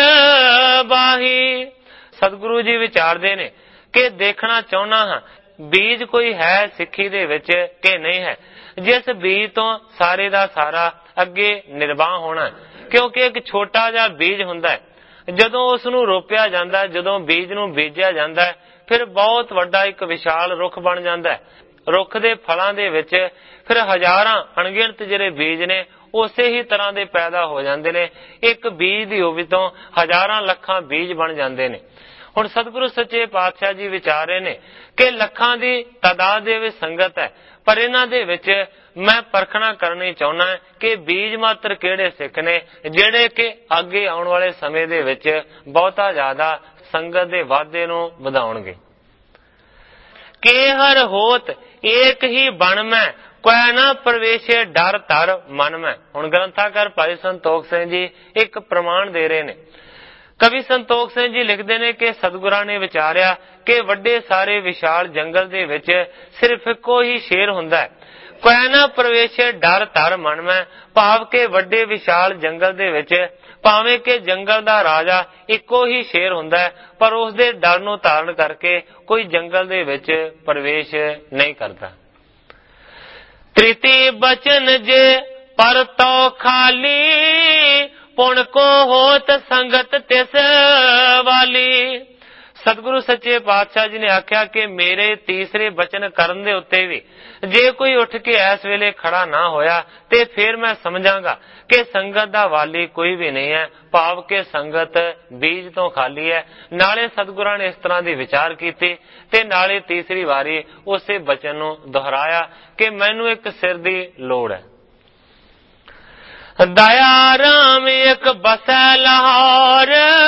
ਨਿਰਬਾਹੀ। ਸਤਿਗੁਰੂ ਜੀ ਵਿਚਾਰਦੇ ਨੇ ਕਿ ਦੇਖਣਾ ਚਾਹੁੰਦਾ ਹਾਂ ਬੀਜ ਕੋਈ ਹੈ ਸਿੱਖੀ ਦੇ ਵਿੱਚ ਕਿ ਨਹੀਂ ਹੈ, ਜਿਸ ਬੀਜ ਤੋਂ ਸਾਰੇ ਦਾ ਸਾਰਾ ਅੱਗੇ ਨਿਰਵਾਹ ਹੋਣਾ। ਕਿਉਂਕਿ ਇੱਕ ਛੋਟਾ ਜਿਹਾ ਬੀਜ ਹੁੰਦਾ ਹੈ, ਜਦੋਂ ਉਸ ਨੂੰ ਰੋਪਿਆ ਜਾਂਦਾ, ਜਦੋਂ ਬੀਜ ਨੂੰ ਬੀਜਿਆ ਜਾਂਦਾ ਫਿਰ ਬਹੁਤ ਵੱਡਾ ਇੱਕ ਵਿਸ਼ਾਲ ਰੁੱਖ ਬਣ ਜਾਂਦਾ। ਰੁੱਖ ਦੇ ਫਲਾਂ ਦੇ ਵਿੱਚ ਫਿਰ ਹਜ਼ਾਰਾਂ ਅਣਗਿਣਤ ਜਿਹੜੇ ਬੀਜ ਨੇ ਉਸੇ ਹੀ ਤਰ੍ਹਾਂ ਦੇ ਪੈਦਾ ਹੋ ਜਾਂਦੇ ਨੇ। ਇੱਕ ਬੀਜ ਦੀ ਹੋਵੇ ਤੋਂ ਹਜ਼ਾਰਾਂ ਲੱਖਾਂ ਬੀਜ ਬਣ ਜਾਂਦੇ ਨੇ। ਹੁਣ ਸਤਿਗੁਰੂ ਸੱਚੇ ਪਾਤਸ਼ਾਹ ਜੀ ਵਿਚਾਰ ਰਹੇ ਨੇ ਕਿ ਲੱਖਾਂ ਦੀ ਤਾਦਾਦ ਦੇ ਵਿੱਚ ਸੰਗਤ ਹੈ, ਪਰ ਇਹਨਾਂ ਦੇ ਵਿੱਚ ਮੈਂ ਪਰਖਣਾ ਕਰਨੀ ਚਾਹੁੰਦਾ ਕਿ ਬੀਜ ਮਾਤਰ ਕਿਹੜੇ ਸਿੱਖ ਨੇ ਜਿਹੜੇ ਕਿ ਅੱਗੇ ਆਉਣ ਵਾਲੇ ਸਮੇਂ ਦੇ ਵਿੱਚ ਬਹੁਤਾ ਜ਼ਿਆਦਾ ਸੰਗਤ ਦੇ ਵਾਧੇ ਨੂੰ ਵਧਾਉਣਗੇ। ਕਿ ਹਰ ਹੋਤ ਏਕ ਹੀ ਬਣ ਮੈਂ ਕੋਈ ਨਾ ਪ੍ਰਵੇਸ਼ੇ ਡਰ ਧਰ ਮਨ ਮੈਂ। ਹੁਣ ਗ੍ਰੰਥਾਕਾਰ ਭਾਈ ਸੰਤੋਖ ਸਿੰਘ ਜੀ ਇੱਕ ਪ੍ਰਮਾਣ ਦੇ ਰਹੇ ਨੇ। ਕਵੀ ਸੰਤੋਖ ਸਿੰਘ ਜੀ ਲਿਖਦੇ ਨੇ ਕਿ ਸਤਿਗੁਰਾਂ ਨੇ ਵਿਚਾਰਿਆ ਕਿ ਵੱਡੇ ਸਾਰੇ ਵਿਸ਼ਾਲ ਜੰਗਲ ਦੇ ਵਿੱਚ ਸਿਰਫ ਇੱਕੋ ਹੀ ਸ਼ੇਰ ਹੁੰਦਾ ਹੈ। ਕੋਈ ਨਾ ਪ੍ਰਵੇਸ਼ੇ ਡਰ ਧਰ ਮਨ ਮੈਂ, ਭਾਵ ਕਿ ਵੱਡੇ ਵਿਸ਼ਾਲ ਜੰਗਲ ਦੇ ਵਿੱਚ ਭਾਵੇਂ ਕਿ ਜੰਗਲ ਦਾ ਰਾਜਾ ਇੱਕੋ ਹੀ ਸ਼ੇਰ ਹੁੰਦਾ ਹੈ, ਪਰ ਉਸ ਦੇ ਡਰ ਨੂੰ ਧਾਰਨ ਕਰਕੇ ਕੋਈ ਜੰਗਲ ਦੇ ਵਿੱਚ ਪ੍ਰਵੇਸ਼ ਨਹੀਂ ਕਰਦਾ। ਤ੍ਰਿਤੀ ਬਚਨ ਜੇ ਪਰ ਤੋ ਖਾਲੀ ਪੁਣ ਕੋ ਹੋਤ ਸੰਗਤ ਤਿਸ ਵਾਲੀ। ਸਤਿਗੁਰੂ ਸੱਚੇ ਪਾਤਸ਼ਾਹ ਜੀ ਨੇ ਆਖਿਆ ਕਿ ਮੇਰੇ ਤੀਸਰੇ ਬਚਨ ਕਰਨ ਦੇ ਉੱਤੇ ਵੀ ਜੇ ਕੋਈ ਉੱਠ ਕੇ ਇਸ ਵੇਲੇ ਖੜਾ ਨਾ ਹੋਇਆ ਤੇ ਫਿਰ ਮੈਂ ਸਮਝਾਂਗਾ ਕਿ ਸੰਗਤ ਦਾ ਵਾਲੀ ਕੋਈ ਵੀ ਨਹੀਂ ਹੈ, ਭਾਵ ਕਿ ਸੰਗਤ ਬੀਜ ਤੋਂ ਖਾਲੀ ਹੈ। ਨਾਲੇ ਸਤਿਗੁਰਾਂ ਨੇ ਇਸ ਤਰ੍ਹਾਂ ਦੀ ਵਿਚਾਰ ਕੀਤੀ ਤੇ ਨਾਲੇ ਤੀਸਰੀ ਵਾਰੀ ਉਸੇ ਬਚਨ ਨੂੰ ਦੁਹਰਾਇਆ ਕਿ ਮੈਨੂੰ ਇੱਕ ਸਿਰ ਦੀ ਲੋੜ ਹੈ। ਦਇਆ ਰਾਮ ਇੱਕ ਬਸੈ ਲਾਹੌਰ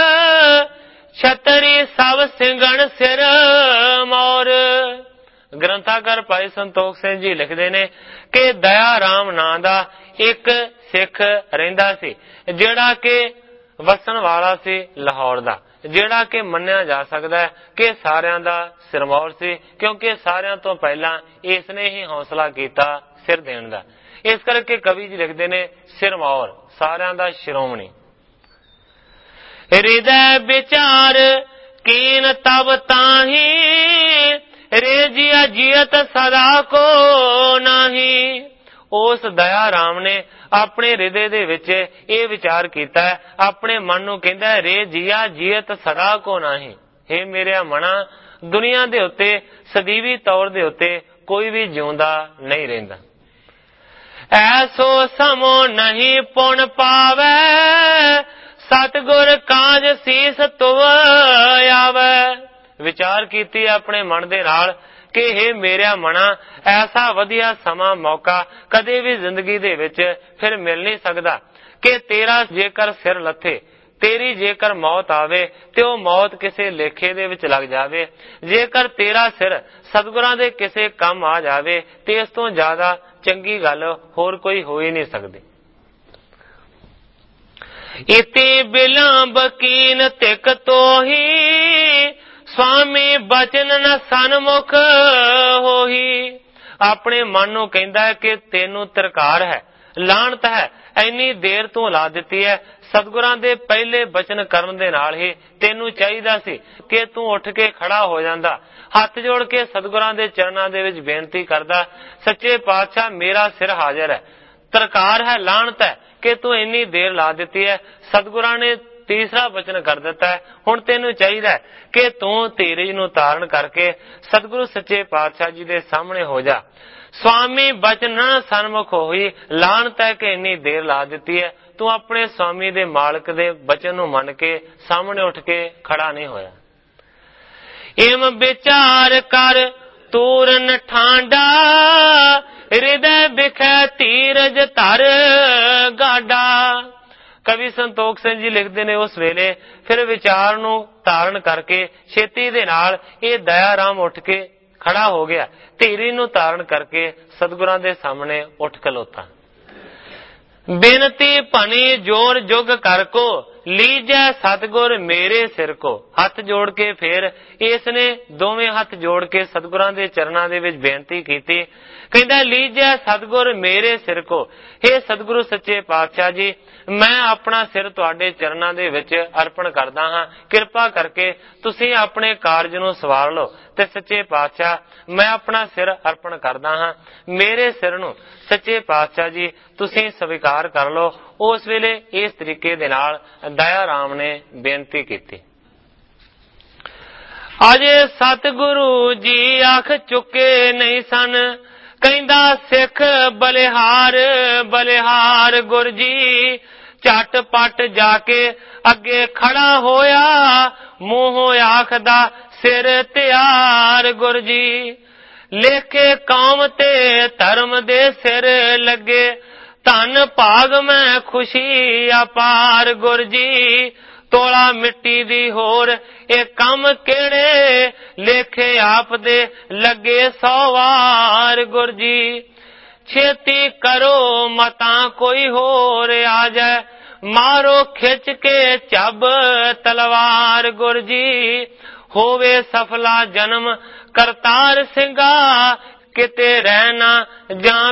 ਛਤਰੀ ਸਭ ਸਿੰਘਣ ਸਿਰ ਮੋਰ। ਗ੍ਰੰਥਾਕਾਰ ਭਾਈ ਸੰਤੋਖ ਸਿੰਘ ਜੀ ਲਿਖਦੇ ਨੇ ਕਿ ਦਇਆ ਰਾਮ ਨਾਂ ਦਾ ਇੱਕ ਸਿੱਖ ਰਹਿੰਦਾ ਸੀ ਜਿਹੜਾ ਕਿ ਵਸਣ ਵਾਲਾ ਸੀ ਲਾਹੌਰ ਦਾ, ਜਿਹੜਾ ਕਿ ਮੰਨਿਆ ਜਾ ਸਕਦਾ ਹੈ ਕਿ ਸਾਰਿਆਂ ਦਾ ਸਿਰਮੌਰ ਸੀ, ਕਿਉਂਕਿ ਸਾਰਿਆਂ ਤੋਂ ਪਹਿਲਾਂ ਇਸ ਨੇ ਹੀ ਹੌਸਲਾ ਕੀਤਾ ਸਿਰ ਦੇਣ ਦਾ। ਇਸ ਕਰਕੇ ਕਵੀ ਜੀ ਲਿਖਦੇ ਨੇ ਸਿਰਮੌਰ, ਸਾਰਿਆਂ ਦਾ ਸ਼ਿਰੋਮਣੀ। ਹਿਰਦੈ ਵਿਚਾਰ ਕੀਨ ਤਬ ਤਾਹੀ ਰੇਜਿਆ ਜੀਅਤ ਸਦਾ ਕੋ ਨਹੀਂ। ਉਸ ਦਇਆ ਰਾਮ ਨੇ ਆਪਣੇ ਹਿਰਦੇ ਦੇ ਵਿੱਚ ਇਹ ਵਿਚਾਰ ਕੀਤਾ ਹੈ, ਆਪਣੇ ਮਨ ਨੂੰ ਕਹਿੰਦਾ ਰੇ ਜੀਆ ਜੀਅਤ ਸਦਾ ਕੋ ਨਹੀਂ। ਹੇ ਮੇਰੇ ਮਨਾ, ਦੁਨੀਆ ਦੇ ਉੱਤੇ ਸਦੀਵੀ ਤੌਰ ਦੇ ਉੱਤੇ ਕੋਈ ਵੀ ਜਿਉਂਦਾ ਨਹੀਂ ਰਹਿੰਦਾ। ਐਸੋ ਸਮੋ ਨਹੀਂ ਪੁਣ ਪਾਵੈ, ਸਤਿਗੁਰ ਕਾਜ ਸੀਸ ਤੁਵ ਆਵੈ। ਵਿਚਾਰ ਕੀਤੀ ਆਪਣੇ ਮਨ ਦੇ ਨਾਲ ਕਿ ਇਹ ਮੇਰਾ ਮਨਾ, ਐਸਾ ਵਧੀਆ ਸਮਾਂ ਮੌਕਾ ਕਦੇ ਵੀ ਜ਼ਿੰਦਗੀ ਦੇ ਵਿੱਚ ਫਿਰ ਮਿਲ ਨਹੀਂ ਸਕਦਾ ਕਿ ਤੇਰਾ ਜੇਕਰ ਸਿਰ ਲੱਥੇ, ਤੇਰੀ ਜੇਕਰ ਮੌਤ ਆਵੇ ਤੇ ਉਹ ਮੌਤ ਕਿਸੇ ਲੇਖੇ ਦੇ ਵਿੱਚ ਲੱਗ ਜਾਵੇ। ਜੇਕਰ ਤੇਰਾ ਸਿਰ ਸਤਿਗੁਰਾਂ ਦੇ ਕਿਸੇ ਕੰਮ ਆ ਜਾਵੇ ਤੇ ਇਸ ਤੋਂ ਜ਼ਿਆਦਾ ਚੰਗੀ ਗੱਲ ਹੋਰ ਕੋਈ ਹੋ ਹੀ ਨਹੀਂ ਸਕਦੀ। ਇਤੀ ਬਿਲੰਬ ਕੀਨ ਤਿਕ ਤੋਹੀ, ਸਵਾਮੀ ਬਚਨ ਨ ਸਨਮੁਖ ਹੋਹੀ। ਆਪਣੇ ਮਨ ਨੂੰ ਕਹਿੰਦਾ ਹੈ ਕਿ ਤੈਨੂੰ ਤਰਕਾਰ ਹੈ, ਲਾਹਨਤ ਹੈ, ਇੰਨੀ ਦੇਰ ਤੂੰ ਲਾ ਦਿੱਤੀ ਹੈ। ਸਤਿਗੁਰਾਂ ਦੇ ਪਹਿਲੇ ਬਚਨ ਕਰਨ ਦੇ ਨਾਲ ਹੀ ਤੈਨੂੰ ਚਾਹੀਦਾ ਸੀ ਕਿ ਤੂੰ ਉੱਠ ਕੇ ਖੜਾ ਹੋ ਜਾਂਦਾ, ਹੱਥ ਜੋੜ ਕੇ ਸਤਿਗੁਰਾਂ ਦੇ ਚਰਨਾਂ ਦੇ ਵਿੱਚ ਬੇਨਤੀ ਕਰਦਾ, ਸੱਚੇ ਪਾਤਸ਼ਾਹ ਮੇਰਾ ਸਿਰ ਹਾਜ਼ਰ ਹੈ, ਤਰਕਾਰ ਹੈ, ਲਾਹਨਤ ਹੈ ਕਿ ਤੂੰ ਇੰਨੀ ਦੇਰ ਲਾ ਦਿੱਤੀ ਹੈ। ਸਤਿਗੁਰਾਂ ਨੇ ਤੀਸਰਾ ਬਚਨ ਕਰ ਦਿੱਤਾ ਹੈ, ਹੁਣ ਤੈਨੂੰ ਚਾਹੀਦਾ ਹੈ ਕਿ ਤੂੰ ਧੀਰਜ ਨੂੰ ਧਾਰਨ ਕਰਕੇ ਸਤਿਗੁਰੂ ਸੱਚੇ ਪਾਤਸ਼ਾਹ ਜੀ ਦੇ ਸਾਹਮਣੇ ਹੋ ਜਾ। ਸਵਾਮੀ ਬਚਨ ਨ ਸਨਮੁਖ ਹੋਈ, ਲਾਹਨਤ ਹੈ ਕਿ ਇੰਨੀ ਦੇਰ ਲਾ ਦਿੱਤੀ ਹੈ, ਤੂੰ ਆਪਣੇ ਸਵਾਮੀ ਦੇ ਮਾਲਕ ਦੇ ਬਚਨ ਨੂੰ ਮੰਨ ਕੇ ਸਾਹਮਣੇ ਉੱਠ ਕੇ ਖੜਾ ਨਹੀਂ ਹੋਇਆ। ਇਮ ਵਿਚਾਰ ਕਰ ਤੂਰਨ ਠਾਂਡਾ, ਹਿਰਦੈ ਬਿਖੈ ਧੀਰਜ ਧਰ ਗਾਡਾ। ਕਵੀ ਸੰਤੋਖ ਸਿੰਘ ਜੀ ਲਿਖਦੇ ਨੇ ਉਸ ਵੇਲੇ ਫਿਰ ਵਿਚਾਰ ਨੂੰ ਧਾਰਨ ਕਰਕੇ ਛੇਤੀ ਦੇ ਨਾਲ ਇਹ ਦਇਆ ਰਾਮ ਉੱਠ ਕੇ ਖੜਾ ਹੋ ਗਿਆ, ਧੀਰਜ ਨੂੰ ਧਾਰਨ ਕਰਕੇ ਸਤਿਗੁਰਾਂ ਦੇ ਸਾਹਮਣੇ ਉੱਠ ਖਲੋਤਾ। ਬੇਨਤੀ ਭਣੀ ਜੋਰ ਜੁਗ ਕਰ ਕੋ, ਲੀਜੈ ਸਤਿਗੁਰ ਮੇਰੇ ਸਿਰ ਕੋ। ਹੱਥ ਜੋੜ ਕੇ ਫਿਰ ਇਸ ਨੇ ਦੋਵੇਂ ਹੱਥ ਜੋੜ ਕੇ ਸਤਿਗੁਰਾਂ ਦੇ ਚਰਨਾਂ ਦੇ ਵਿੱਚ ਬੇਨਤੀ ਕੀਤੀ। ਕਹਿੰਦਾ ਲੀਜੈ ਸਤਿਗੁਰ ਮੇਰੇ ਸਿਰ ਕੋ, ਹੇ ਸਤਿਗੁਰੂ ਸੱਚੇ ਪਾਤਸ਼ਾਹ ਜੀ ਮੈਂ ਆਪਣਾ ਸਿਰ ਤੁਹਾਡੇ ਚਰਨਾਂ ਦੇ ਵਿੱਚ ਅਰਪਣ ਕਰਦਾ ਹਾਂ, ਕਿਰਪਾ ਕਰਕੇ ਤੁਸੀਂ ਆਪਣੇ ਕਾਰਜ ਨੂੰ ਸਵਾਰ ਲਓ। ਤੇ ਸੱਚੇ ਪਾਤਸ਼ਾਹ ਮੈਂ ਆਪਣਾ ਸਿਰ ਅਰਪਣ ਕਰਦਾ ਹਾਂ, ਮੇਰੇ ਸਿਰ ਨੂੰ ਸੱਚੇ ਪਾਤਸ਼ਾਹ ਜੀ ਤੁਸੀਂ ਸਵੀਕਾਰ ਕਰ ਲਓ। ਉਸ ਵੇਲੇ ਇਸ ਤਰੀਕੇ ਦੇ ਨਾਲ ਦਇਆ ਰਾਮ ਨੇ ਬੇਨਤੀ ਕੀਤੀ। ਅਜੇ ਸਤਿਗੁਰੂ ਜੀ ਆਖ ਚੁੱਕੇ ਨਹੀਂ ਸਨ, ਕਹਿੰਦਾ ਸਿੱਖ ਬਲਿਹਾਰ ਬਲਿਹਾਰ ਗੁਰ ਜੀ। ਝਟ ਪਟ ਜਾ ਕੇ ਅੱਗੇ ਖੜਾ ਹੋਇਆ, ਮੂੰਹੋਂ ਆਖਦਾ ਸਿਰ ਤਿਆਰ ਗੁਰ ਜੀ। ਲੇਖੇ ਕੌਮ ਤੇ ਧਰਮ ਦੇ ਸਿਰ ਲੱਗੇ, ਧਨ ਭਾਗ ਮੈਂ ਖੁਸ਼ੀ ਅਪਾਰ ਗੁਰ ਜੀ। ਤੋਲਾ ਮਿੱਟੀ ਦੀ ਹੋਰ ਇਹ ਕੰਮ ਕਿਹੜੇ, ਲੇਖੇ ਆਪ ਦੇ ਲੱਗੇ 100 ਵਾਰ ਗੁਰ ਜੀ। ਛੇਤੀ ਕਰੋ ਮਤਾਂ ਕੋਈ ਹੋਰ ਆ ਜਾਏ, ਮਾਰੋ ਖਿੱਚ ਕੇ ਝੱਬ ਤਲਵਾਰ ਗੁਰ ਜੀ। ਹੋਵੇ ਸਫਲਾ ਜਨਮ ਕਰਤਾਰ ਸਿੰਘਾ, ਕਿਤੇ ਰਹਿਣਾ ਜਾਂ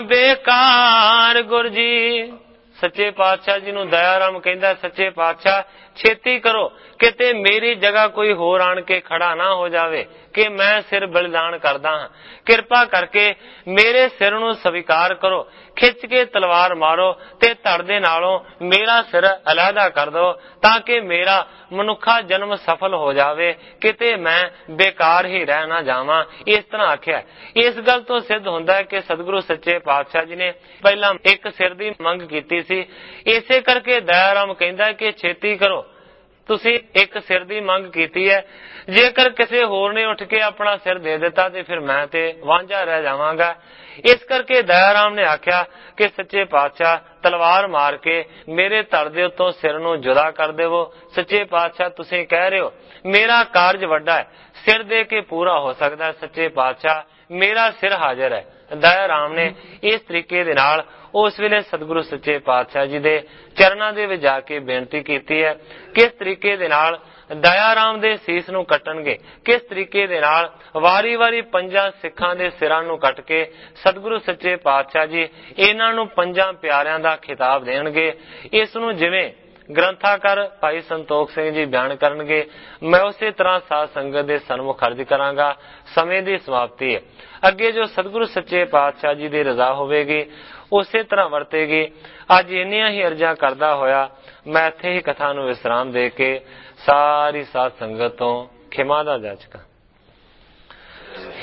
ਬੇਕਾਰ ਗੁਰ ਜੀ। ਸੱਚੇ ਪਾਤਸ਼ਾਹ ਜੀ ਨੂੰ ਦਇਆ ਰਾਮ ਕਹਿੰਦਾ ਸੱਚੇ ਪਾਤਸ਼ਾਹ ਛੇਤੀ ਕਰੋ, ਕਿਤੇ ਮੇਰੀ ਜਗ੍ਹਾ ਕੋਈ ਹੋਰ ਆਣ ਕੇ ਖੜਾ ਨਾ ਹੋ ਜਾਵੇ ਕਿ ਮੈਂ ਸਿਰ ਬਲਿਦਾਨ ਕਰਦਾ ਹਾਂ। ਕਿਰਪਾ ਕਰਕੇ ਮੇਰੇ ਸਿਰ ਨੂੰ ਸਵੀਕਾਰ ਕਰੋ, ਖਿੱਚ ਕੇ ਤਲਵਾਰ ਮਾਰੋ ਤੇ ਧੜ ਦੇ ਨਾਲੋਂ ਮੇਰਾ ਸਿਰ ਅਲੱਗਾ ਕਰ ਦਿਓ, ਤਾਂ ਕਿ ਮੇਰਾ ਮਨੁੱਖਾ ਜਨਮ ਸਫਲ ਹੋ ਜਾਵੇ, ਕਿਤੇ ਮੈਂ ਬੇਕਾਰ ਹੀ ਰਹਿ ਨਾ ਜਾਵਾਂ। ਇਸ ਤਰ੍ਹਾਂ ਆਖਿਆ। ਇਸ ਗੱਲ ਤੋਂ ਸਿੱਧ ਹੁੰਦਾ ਹੈ ਕਿ ਸਤਿਗੁਰੂ ਸੱਚੇ ਪਾਤਸ਼ਾਹ ਜੀ ਨੇ ਪਹਿਲਾਂ ਇੱਕ ਸਿਰ ਦੀ ਮੰਗ ਕੀਤੀ ਸੀ। ਇਸੇ ਕਰਕੇ ਦਇਆ ਰਾਮ ਕਹਿੰਦਾ ਕਿ ਛੇਤੀ ਕਰੋ, ਤੁਸੀਂ ਇੱਕ ਸਿਰ ਦੀ ਮੰਗ ਕੀਤੀ ਹੈ, ਜੇਕਰ ਕਿਸੇ ਹੋਰ ਨੇ ਉੱਠ ਕੇ ਆਪਣਾ ਸਿਰ ਦੇ ਦਿੱਤਾ ਤੇ ਫਿਰ ਮੈਂ ਤੇ ਵਾਂਝਾ ਰਹਿ ਜਾਵਾਂਗਾ। ਇਸ ਕਰਕੇ ਦਇਆ ਰਾਮ ਨੇ ਆਖਿਆ ਕਿ ਸੱਚੇ ਪਾਤਸ਼ਾਹ ਤਲਵਾਰ ਮਾਰ ਕੇ ਮੇਰੇ ਧੜ ਦੇ ਉੱਤੋਂ ਸਿਰ ਨੂੰ ਜੁਦਾ ਕਰ ਦੇਵੋ। ਸੱਚੇ ਪਾਤਸ਼ਾਹ ਤੁਸੀਂ ਕਹਿ ਰਹੇ ਹੋ ਮੇਰਾ ਕਾਰਜ ਵੱਡਾ ਹੈ, ਸਿਰ ਦੇ ਕੇ ਪੂਰਾ ਹੋ ਸਕਦਾ ਹੈ, ਸੱਚੇ ਪਾਤਸ਼ਾਹ ਮੇਰਾ ਸਿਰ ਹਾਜ਼ਰ ਹੈ। ਦਇਆ ਰਾਮ ਨੇ ਇਸ ਤਰੀਕੇ ਦੇ ਨਾਲ ਉਸ ਵੇਲੇ ਸਤਿਗੁਰੂ ਸੱਚੇ ਪਾਤਸ਼ਾਹ ਜੀ ਦੇ ਚਰਨਾਂ ਦੇ ਵਿੱਚ ਜਾ ਕੇ ਬੇਨਤੀ ਕੀਤੀ ਹੈ। ਕਿਸ ਤਰੀਕੇ ਦੇ ਨਾਲ ਦਇਆ ਰਾਮ ਦੇ ਸੀਸ ਨੂੰ ਕੱਟਣਗੇ, ਕਿਸ ਤਰੀਕੇ ਦੇ ਨਾਲ ਵਾਰੀ-ਵਾਰੀ 5 ਸਿੱਖਾਂ ਦੇ ਸਿਰਾਂ ਨੂੰ ਕੱਟ ਕੇ ਸਤਿਗੁਰੂ ਸੱਚੇ ਪਾਤਸ਼ਾਹ ਜੀ ਇਹਨਾਂ ਨੂੰ 5 ਪਿਆਰਿਆਂ ਦਾ ਖਿਤਾਬ ਦੇਣਗੇ। ਇਸ ਨੂੰ ਜਿਵੇਂ ਗ੍ਰੰਥਾਕਾਰ ਭਾਈ ਸੰਤੋਖ ਸਿੰਘ ਜੀ ਬਿਆਨ ਕਰਨਗੇ, ਮੈਂ ਉਸੇ ਤਰ੍ਹਾਂ ਸਾਧ ਸੰਗਤ ਦੇ ਸਨਮੁਖ ਅਰਜ਼ ਕਰਾਂਗਾ। ਸਮੇਂ ਦੀ ਸਮਾਪਤੀ ਹੈ, ਅੱਗੇ ਜੋ ਸਤਿਗੁਰੂ ਸੱਚੇ ਪਾਤਸ਼ਾਹ ਜੀ ਦੀ ਰਜ਼ਾ ਹੋਵੇਗੀ ਉਸੇ ਤਰ੍ਹਾਂ ਵਰਤੇਗੀ। ਅੱਜ ਇੰਨੀਆਂ ਹੀ ਅਰਜ਼ਾਂ ਕਰਦਾ ਹੋਇਆ ਮੈਂ ਇੱਥੇ ਹੀ ਕਥਾ ਨੂੰ ਵਿਸਰਾਮ ਦੇ ਕੇ ਸਾਰੀ ਸਾਧ ਸੰਗਤ ਤੋਂ ਖਿਮਾ ਦਾ ਜਾਚਕਾਂ।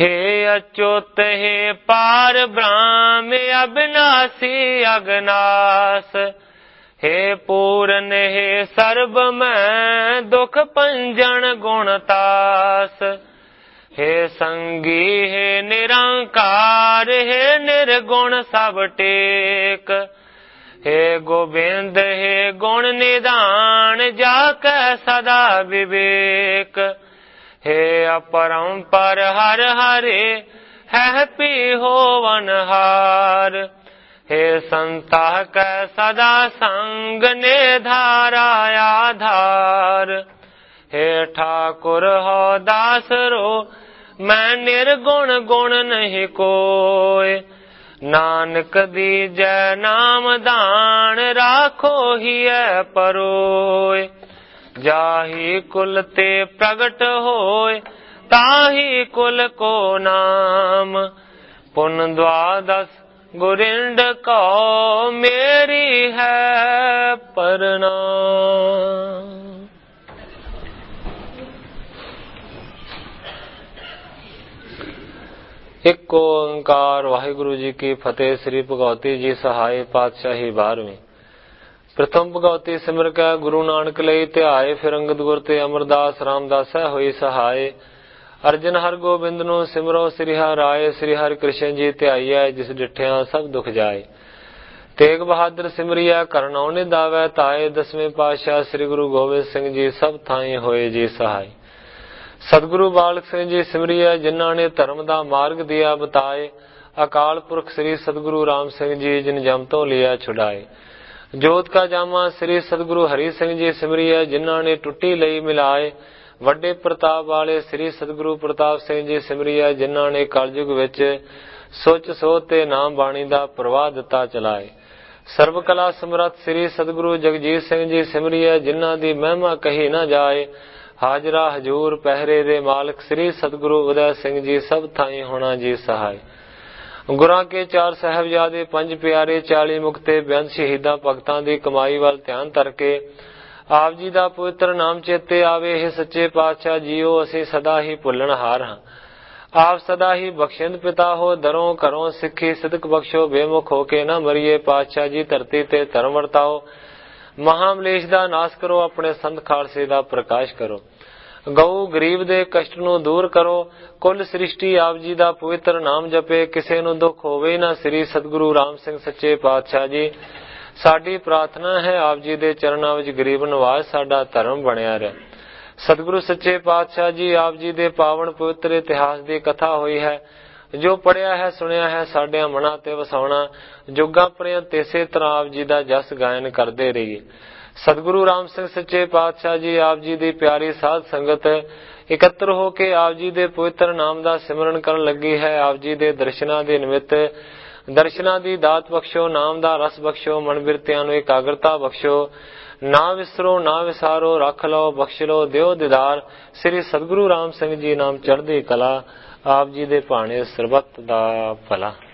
हे अच्युत हे पार ब्रह्म अविनाशी अगनास, हे पूरन हे सर्ब मैं दुख पंजन गुणतास, हे संगी हे निरंकार, हे निर्गुण सब टेक, हे गोविंद हे गुण निदान, जाकै सदा विवेक, हे अपरंपर हर हरे है पी होवनहार, हे संता कै सदा संग ने धारा आधार, हे ठाकुर हो दास रो मैं निर्गुण गुण नहीं कोय, नानक दीजै नाम दान राखो हिय परोय, जाहि कुल ते प्रगट होय ताहि कुल को नाम, पुन द्वादश गुरिंड को मेरी है प्रणाम। एक ओंकार वाहिगुरु जी की फतेह। श्री भगवती जी सहाय पातशाही 12वीं। प्रथम भगवती सिमर कै गुरु नानक लई ध्याए, फिर अंगद गुर ते अमरदास रामदास होई सहाय, अर्जन हर गोबिंद नु सिमरो श्री हर राय, श्री हर कृष्ण जी ध्याईऐ जिस डिठिया सब दुख जाए, तेग बहादुर सिमरिया करनौ निदावै ताए, 10वें पातशाह श्री गुरु गोबिंद सिंह जी सब थाई होए जी सहाय, सतगुरु बालक सिंह जी सिमरिया जिन्हां ने धर्म दा मार्ग दिया बताए, अकाल पुरख श्री सतगुरु राम सिंह जी जिन जम तो लिया छुड़ाए, जोत का जामा श्री सतगुरु हरि सिंह जी सिमरिया जिन्हां ने टुट्टी लई मिलाए, वड्डे प्रताप वाले श्री सतगुरु प्रताप सिंह जी सिमरिया जिन्हां ने कलयुग विच सोच सोच ते नाम बाणी दा प्रवाह दिता चलाए, सर्व कला समरथ श्री सतगुरु जगजीत सिंह जी सिमरिया जिन्हां दी महिमा कही न जाए, हाजरा हजूर पहरे दे मालक श्री सतगुरु उदय सिंह जी सब थाई होना जी सहाय, गुरां के 4 साहिबजादे 5 प्यारे 40 मुक्ते बेअंत शहीदां भगतां दी कमाई वाल ध्यान करके आप जी दा पवित्र नाम चेते आवे, हे सच्चे पातशाह जीओ असीं सदा ही भुल्लणहार हां, आप सदा ही बख्शिंद पिता हो, दरों घरों सिੱਖੀ सिदक बख्शो, बेमुख होके न मरिए पातशाह जी, धरती ते धर्म वरताओ, महामलेश दा नाश करो, अपने संत खालसे दा प्रकाश करो, गऊ गरीब दे कष्ट नूं दूर करो, कुल सृष्टि आप जी दा पवित्र नाम जपे, किसे नूं दुख होवे ना, श्री सतगुरु राम सिंह सच्चे पातशाह जी साडी प्रार्थना है, आप जी दे चरनां विच गरीब नवाज साडा धर्म बणिया रहे, सतगुरु सच्चे पातशाह जी आप जी दे पावन पवित्र इतिहास दी कथा होई है, जो पढ़िया है सुनिया है साडियां मनां ते वसाउणा, जुगां पर्यंत इसे तरह आप जी दा जस गायन करदे रहिए, सतगुरु राम सिंह सच्चे पातशाह जी आप जी दी प्यारी साध संगत इकत्र होके आप जी दे पवित्र नाम दा सिमरन करन लगी है, आप जी दे दर्शनां दे निमित्त दर्शनां दी दात बख्शो, नाम दा रस बख्शो, मन बिरतियां नूं एकाग्रता बख्शो, ना विसरो ना विसारो, रख लो बख्श लो दिओ दीदार, श्री सतगुरु राम सिंह जी नाम चढ़दी कला, आप जी दे भाणे सरबत दा भला।